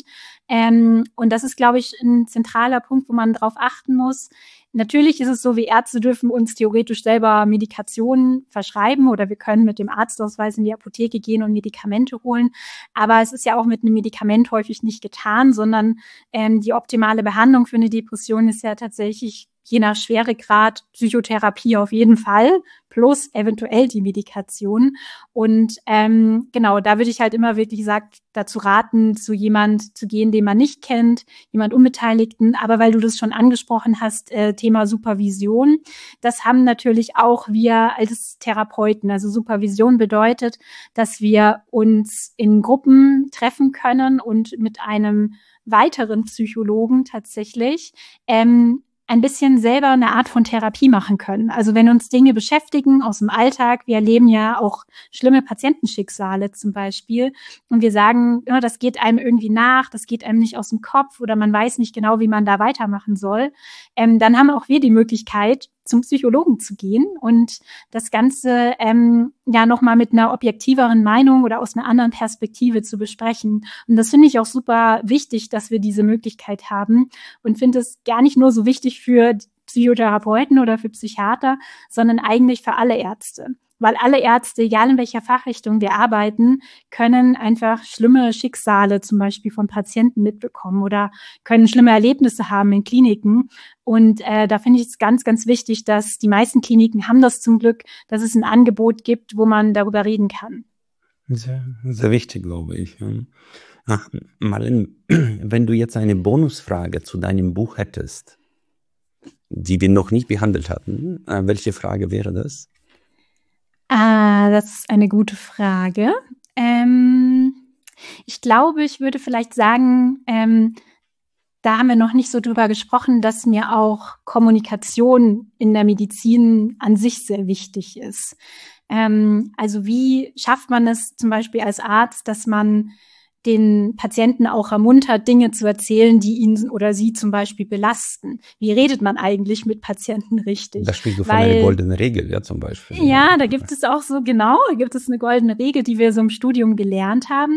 Und das ist, glaube ich, ein zentraler Punkt, wo man drauf achten muss. Natürlich ist es so, wir Ärzte dürfen uns theoretisch selber Medikationen verschreiben oder wir können mit dem Arztausweis in die Apotheke gehen und Medikamente holen. Aber es ist ja auch mit einem Medikament häufig nicht getan, sondern die optimale Behandlung für eine Depression ist ja tatsächlich je nach Schweregrad Psychotherapie auf jeden Fall, plus eventuell die Medikation. Und genau, da würde ich halt immer wirklich dazu raten, zu jemand zu gehen, den man nicht kennt, jemand Unbeteiligten. Aber weil du das schon angesprochen hast, Thema Supervision, das haben natürlich auch wir als Therapeuten. Also Supervision bedeutet, dass wir uns in Gruppen treffen können und mit einem weiteren Psychologen tatsächlich ein bisschen selber eine Art von Therapie machen können. Also wenn uns Dinge beschäftigen aus dem Alltag, wir erleben ja auch schlimme Patientenschicksale zum Beispiel und wir sagen, ja, das geht einem irgendwie nach, das geht einem nicht aus dem Kopf oder man weiß nicht genau, wie man da weitermachen soll, dann haben auch wir die Möglichkeit, zum Psychologen zu gehen und das Ganze nochmal mit einer objektiveren Meinung oder aus einer anderen Perspektive zu besprechen. Und das finde ich auch super wichtig, dass wir diese Möglichkeit haben und finde es gar nicht nur so wichtig für Psychotherapeuten oder für Psychiater, sondern eigentlich für alle Ärzte. Weil alle Ärzte, egal in welcher Fachrichtung wir arbeiten, können einfach schlimme Schicksale zum Beispiel von Patienten mitbekommen oder können schlimme Erlebnisse haben in Kliniken. Und da finde ich es ganz, ganz wichtig, dass die meisten Kliniken haben das zum Glück, dass es ein Angebot gibt, wo man darüber reden kann. Sehr, sehr wichtig, glaube ich. Ach, Marlene, wenn du jetzt eine Bonusfrage zu deinem Buch hättest, die wir noch nicht behandelt hatten. Welche Frage wäre das? Das ist eine gute Frage. Ich glaube, ich würde vielleicht sagen, da haben wir noch nicht so drüber gesprochen, dass mir auch Kommunikation in der Medizin an sich sehr wichtig ist. Also wie schafft man es zum Beispiel als Arzt, dass man den Patienten auch ermuntert, Dinge zu erzählen, die ihn oder sie zum Beispiel belasten. Wie redet man eigentlich mit Patienten richtig? Da sprichst du von einer goldenen Regel, ja, zum Beispiel. Ja, da gibt es auch so, genau, da gibt es eine goldene Regel, die wir so im Studium gelernt haben,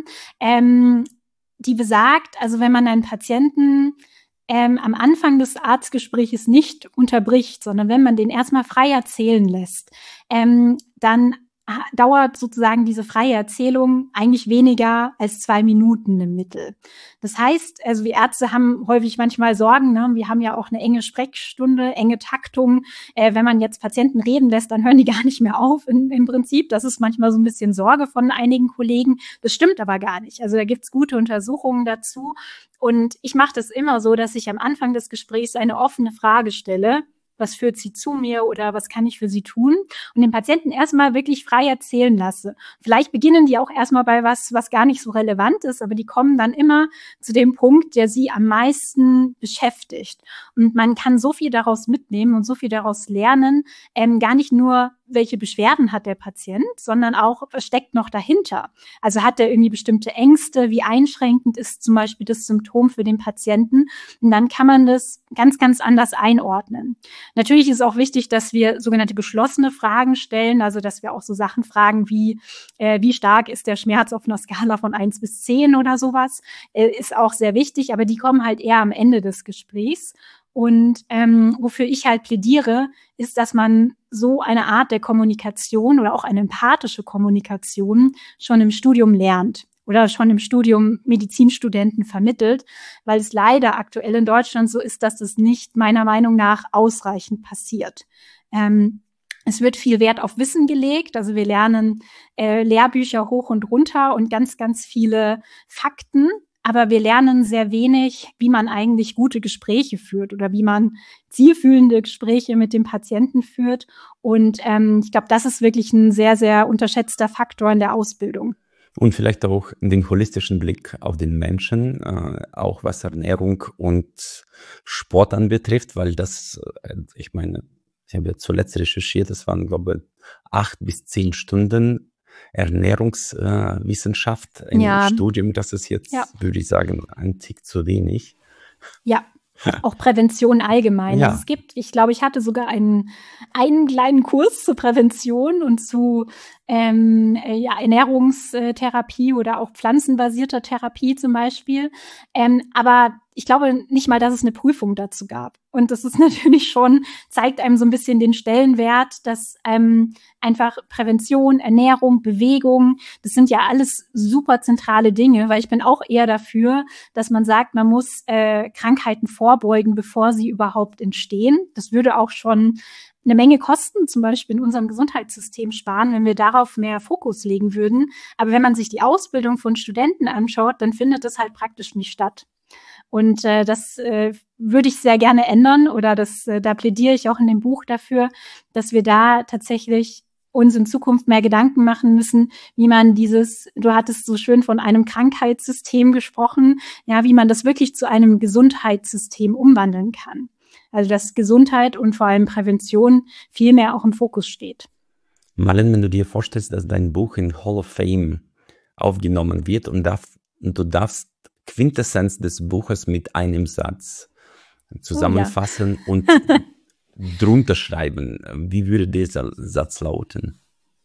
die besagt, also wenn man einen Patienten am Anfang des Arztgesprächs nicht unterbricht, sondern wenn man den erstmal frei erzählen lässt, dann dauert sozusagen diese freie Erzählung eigentlich weniger als 2 Minuten im Mittel. Das heißt, also wir Ärzte haben häufig manchmal Sorgen, ne? Wir haben ja auch eine enge Sprechstunde, enge Taktung. Wenn man jetzt Patienten reden lässt, dann hören die gar nicht mehr auf im Prinzip. Das ist manchmal so ein bisschen Sorge von einigen Kollegen. Das stimmt aber gar nicht. Also da gibt's gute Untersuchungen dazu. Und ich mache das immer so, dass ich am Anfang des Gesprächs eine offene Frage stelle. Was führt sie zu mir oder was kann ich für sie tun? Und den Patienten erstmal wirklich frei erzählen lasse. Vielleicht beginnen die auch erstmal bei was gar nicht so relevant ist, aber die kommen dann immer zu dem Punkt, der sie am meisten beschäftigt. Und man kann so viel daraus mitnehmen und so viel daraus lernen, gar nicht nur, welche Beschwerden hat der Patient, sondern auch, was steckt noch dahinter. Also hat er irgendwie bestimmte Ängste, wie einschränkend ist zum Beispiel das Symptom für den Patienten? Und dann kann man das ganz, ganz anders einordnen. Natürlich ist auch wichtig, dass wir sogenannte geschlossene Fragen stellen, also dass wir auch so Sachen fragen wie stark ist der Schmerz auf einer Skala von 1 bis 10 oder sowas, ist auch sehr wichtig, aber die kommen halt eher am Ende des Gesprächs. Und wofür ich halt plädiere, ist, dass man so eine Art der Kommunikation oder auch eine empathische Kommunikation schon im Studium lernt oder schon im Studium Medizinstudenten vermittelt, weil es leider aktuell in Deutschland so ist, dass das nicht meiner Meinung nach ausreichend passiert. Es wird viel Wert auf Wissen gelegt, also wir lernen Lehrbücher hoch und runter und ganz, ganz viele Fakten, aber wir lernen sehr wenig, wie man eigentlich gute Gespräche führt oder wie man zielführende Gespräche mit dem Patienten führt. Und ich glaube, das ist wirklich ein sehr, sehr unterschätzter Faktor in der Ausbildung. Und vielleicht auch den holistischen Blick auf den Menschen, auch was Ernährung und Sport anbetrifft, weil das, ich meine, ich habe ja zuletzt recherchiert, das waren, glaube ich, 8 bis 10 Stunden Ernährungswissenschaft im Studium. Das ist jetzt, würde ich sagen, ein Tick zu wenig. Ja, auch Prävention allgemein. Ja. Also es gibt, ich glaube, ich hatte sogar einen kleinen Kurs zur Prävention und zu Ernährungstherapie oder auch pflanzenbasierter Therapie zum Beispiel. Aber ich glaube nicht mal, dass es eine Prüfung dazu gab. Und das ist natürlich schon, zeigt einem so ein bisschen den Stellenwert, dass einfach Prävention, Ernährung, Bewegung, das sind ja alles super zentrale Dinge, weil ich bin auch eher dafür, dass man sagt, man muss Krankheiten vorbeugen, bevor sie überhaupt entstehen. Das würde auch schon eine Menge Kosten zum Beispiel in unserem Gesundheitssystem sparen, wenn wir darauf mehr Fokus legen würden. Aber wenn man sich die Ausbildung von Studenten anschaut, dann findet das halt praktisch nicht statt. Und das würde ich sehr gerne ändern oder da plädiere ich auch in dem Buch dafür, dass wir da tatsächlich uns in Zukunft mehr Gedanken machen müssen, wie man du hattest so schön von einem Krankheitssystem gesprochen, ja, wie man das wirklich zu einem Gesundheitssystem umwandeln kann. Also dass Gesundheit und vor allem Prävention viel mehr auch im Fokus steht. Marlen, wenn du dir vorstellst, dass dein Buch in Hall of Fame aufgenommen wird und du darfst Quintessenz des Buches mit einem Satz zusammenfassen und drunter schreiben, wie würde dieser Satz lauten?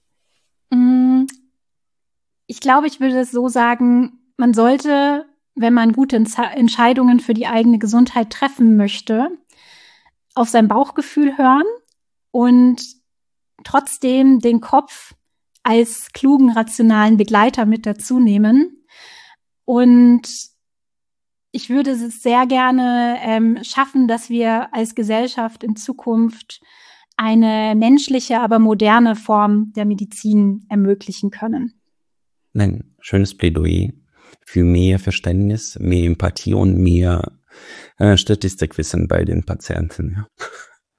Ich glaube, ich würde es so sagen, man sollte, wenn man gute Entscheidungen für die eigene Gesundheit treffen möchte, auf sein Bauchgefühl hören und trotzdem den Kopf als klugen, rationalen Begleiter mit dazu nehmen. Und ich würde es sehr gerne schaffen, dass wir als Gesellschaft in Zukunft eine menschliche, aber moderne Form der Medizin ermöglichen können. Ein schönes Plädoyer für mehr Verständnis, mehr Empathie und mehr Statistikwissen bei den Patienten. Ja.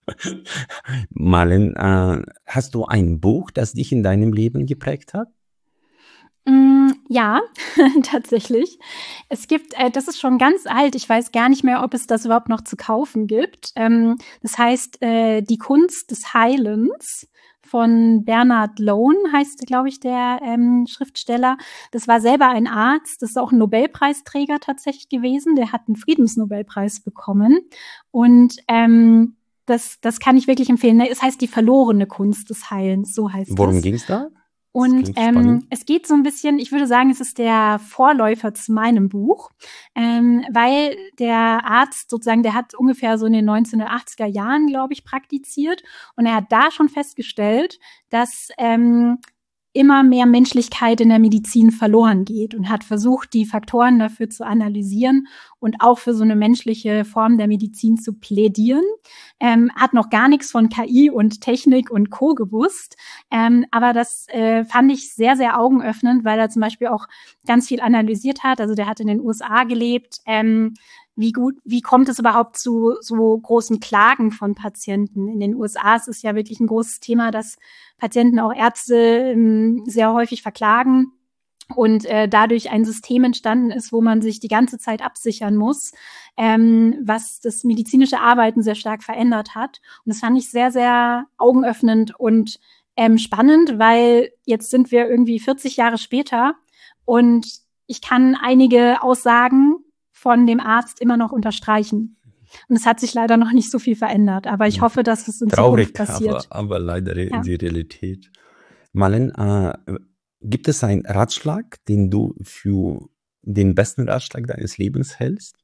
Malen, hast du ein Buch, das dich in deinem Leben geprägt hat? Ja, tatsächlich. Es gibt, das ist schon ganz alt, ich weiß gar nicht mehr, ob es das überhaupt noch zu kaufen gibt. Das heißt, Die Kunst des Heilens von Bernard Lone, heißt, glaube ich, der Schriftsteller. Das war selber ein Arzt, das ist auch ein Nobelpreisträger tatsächlich gewesen, der hat einen Friedensnobelpreis bekommen. Und das kann ich wirklich empfehlen. Es heißt Die verlorene Kunst des Heilens, so heißt es. Worum ging es da? Und es geht so ein bisschen, ich würde sagen, es ist der Vorläufer zu meinem Buch, weil der Arzt sozusagen, der hat ungefähr so in den 1980er Jahren, glaube ich, praktiziert. Und er hat da schon festgestellt, dass immer mehr Menschlichkeit in der Medizin verloren geht und hat versucht, die Faktoren dafür zu analysieren und auch für so eine menschliche Form der Medizin zu plädieren. Hat noch gar nichts von KI und Technik und Co. gewusst, aber das fand ich sehr, sehr augenöffnend, weil er zum Beispiel auch ganz viel analysiert hat. Also der hat in den USA gelebt. Wie kommt es überhaupt zu so großen Klagen von Patienten? In den USA ist es ja wirklich ein großes Thema, dass Patienten auch Ärzte sehr häufig verklagen und dadurch ein System entstanden ist, wo man sich die ganze Zeit absichern muss, was das medizinische Arbeiten sehr stark verändert hat. Und das fand ich sehr, sehr augenöffnend und spannend, weil jetzt sind wir irgendwie 40 Jahre später und ich kann einige Aussagen von dem Arzt immer noch unterstreichen. Und es hat sich leider noch nicht so viel verändert, aber ich hoffe, dass es in Zukunft passiert. Aber leider die Realität. Malen, gibt es einen Ratschlag, den du für den besten Ratschlag deines Lebens hältst?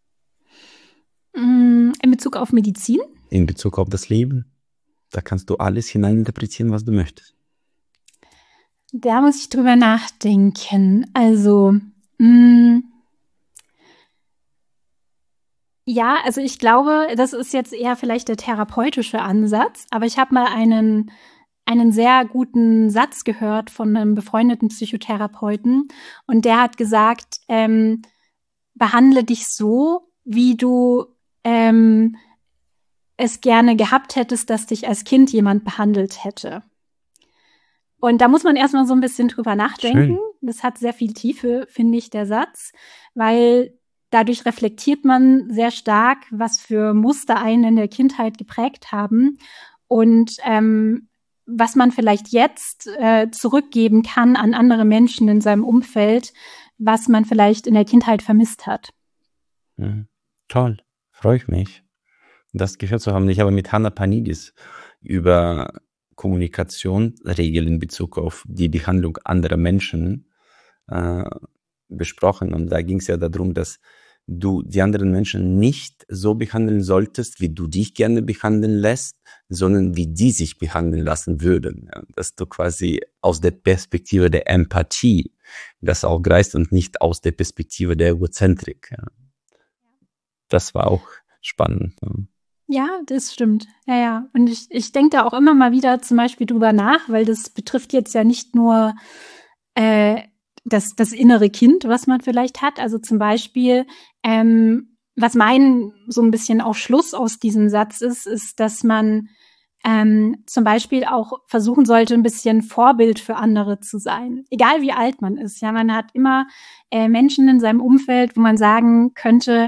In Bezug auf Medizin? In Bezug auf das Leben. Da kannst du alles hineininterpretieren, was du möchtest. Da muss ich drüber nachdenken. Also, ja, also ich glaube, das ist jetzt eher vielleicht der therapeutische Ansatz, aber ich habe mal einen sehr guten Satz gehört von einem befreundeten Psychotherapeuten und der hat gesagt, behandle dich so, wie du es gerne gehabt hättest, dass dich als Kind jemand behandelt hätte. Und da muss man erstmal so ein bisschen drüber nachdenken. Schön. Das hat sehr viel Tiefe, finde ich, der Satz, weil dadurch reflektiert man sehr stark, was für Muster einen in der Kindheit geprägt haben und was man vielleicht jetzt zurückgeben kann an andere Menschen in seinem Umfeld, was man vielleicht in der Kindheit vermisst hat. Toll, freue ich mich, das gehört zu haben. Ich habe mit Hannah Panidis über Kommunikationsregeln in Bezug auf die Behandlung anderer Menschen besprochen. Und da ging es ja darum, dass du die anderen Menschen nicht so behandeln solltest, wie du dich gerne behandeln lässt, sondern wie die sich behandeln lassen würden. Ja, dass du quasi aus der Perspektive der Empathie das auch greifst und nicht aus der Perspektive der Egozentrik. Ja. Das war auch spannend. Ja, das stimmt. Ja. Und ich denke da auch immer mal wieder zum Beispiel drüber nach, weil das betrifft jetzt ja nicht nur das innere Kind, was man vielleicht hat. Also zum Beispiel, was mein so ein bisschen Aufschluss aus diesem Satz ist, dass man zum Beispiel auch versuchen sollte, ein bisschen Vorbild für andere zu sein. Egal wie alt man ist. Ja, man hat immer Menschen in seinem Umfeld, wo man sagen könnte,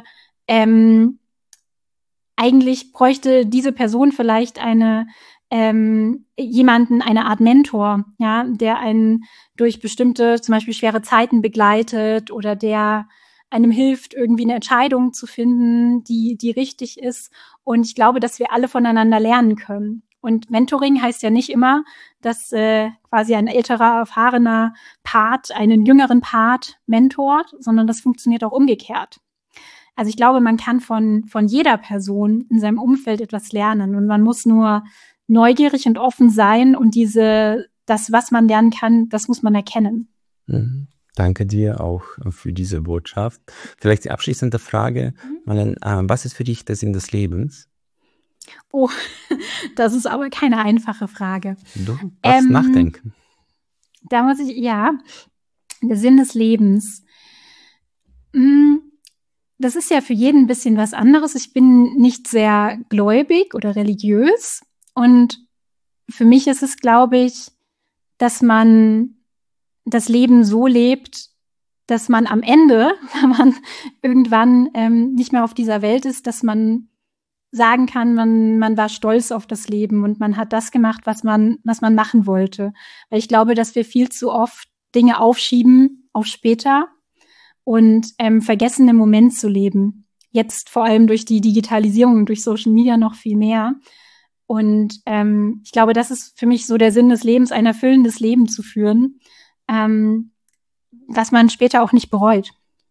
eigentlich bräuchte diese Person vielleicht eine Art Mentor, ja, der einen durch bestimmte, zum Beispiel schwere Zeiten begleitet oder der einem hilft, irgendwie eine Entscheidung zu finden, die richtig ist. Und ich glaube, dass wir alle voneinander lernen können. Und Mentoring heißt ja nicht immer, dass quasi ein älterer, erfahrener Part einen jüngeren Part mentort, sondern das funktioniert auch umgekehrt. Also ich glaube, man kann von jeder Person in seinem Umfeld etwas lernen und man muss nur neugierig und offen sein und das, was man lernen kann, das muss man erkennen. Danke dir auch für diese Botschaft. Vielleicht die abschließende Frage, Malen, was ist für dich der Sinn des Lebens? Oh, das ist aber keine einfache Frage. Du darfst nachdenken. Da muss ich, der Sinn des Lebens. das ist ja für jeden ein bisschen was anderes. Ich bin nicht sehr gläubig oder religiös. Und für mich ist es, glaube ich, dass man das Leben so lebt, dass man am Ende, wenn man irgendwann nicht mehr auf dieser Welt ist, dass man sagen kann, man war stolz auf das Leben und man hat das gemacht, was man machen wollte. Weil ich glaube, dass wir viel zu oft Dinge aufschieben auf später und vergessen, im Moment zu leben. Jetzt vor allem durch die Digitalisierung und durch Social Media noch viel mehr. Und ich glaube, das ist für mich so der Sinn des Lebens, ein erfüllendes Leben zu führen, was man später auch nicht bereut.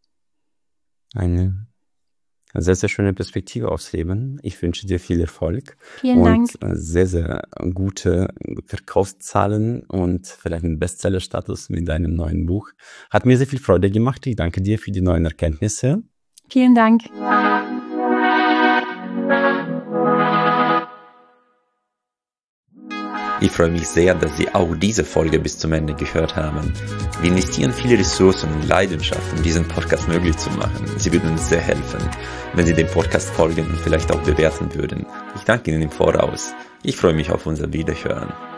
Eine sehr, sehr schöne Perspektive aufs Leben. Ich wünsche dir viel Erfolg. Vielen Dank. Sehr, sehr gute Verkaufszahlen und vielleicht einen Bestsellerstatus mit deinem neuen Buch. Hat mir sehr viel Freude gemacht. Ich danke dir für die neuen Erkenntnisse. Vielen Dank. Ich freue mich sehr, dass Sie auch diese Folge bis zum Ende gehört haben. Wir investieren viele Ressourcen und Leidenschaft, um diesen Podcast möglich zu machen. Sie würden uns sehr helfen, wenn Sie dem Podcast folgen und vielleicht auch bewerten würden. Ich danke Ihnen im Voraus. Ich freue mich auf unser Wiederhören.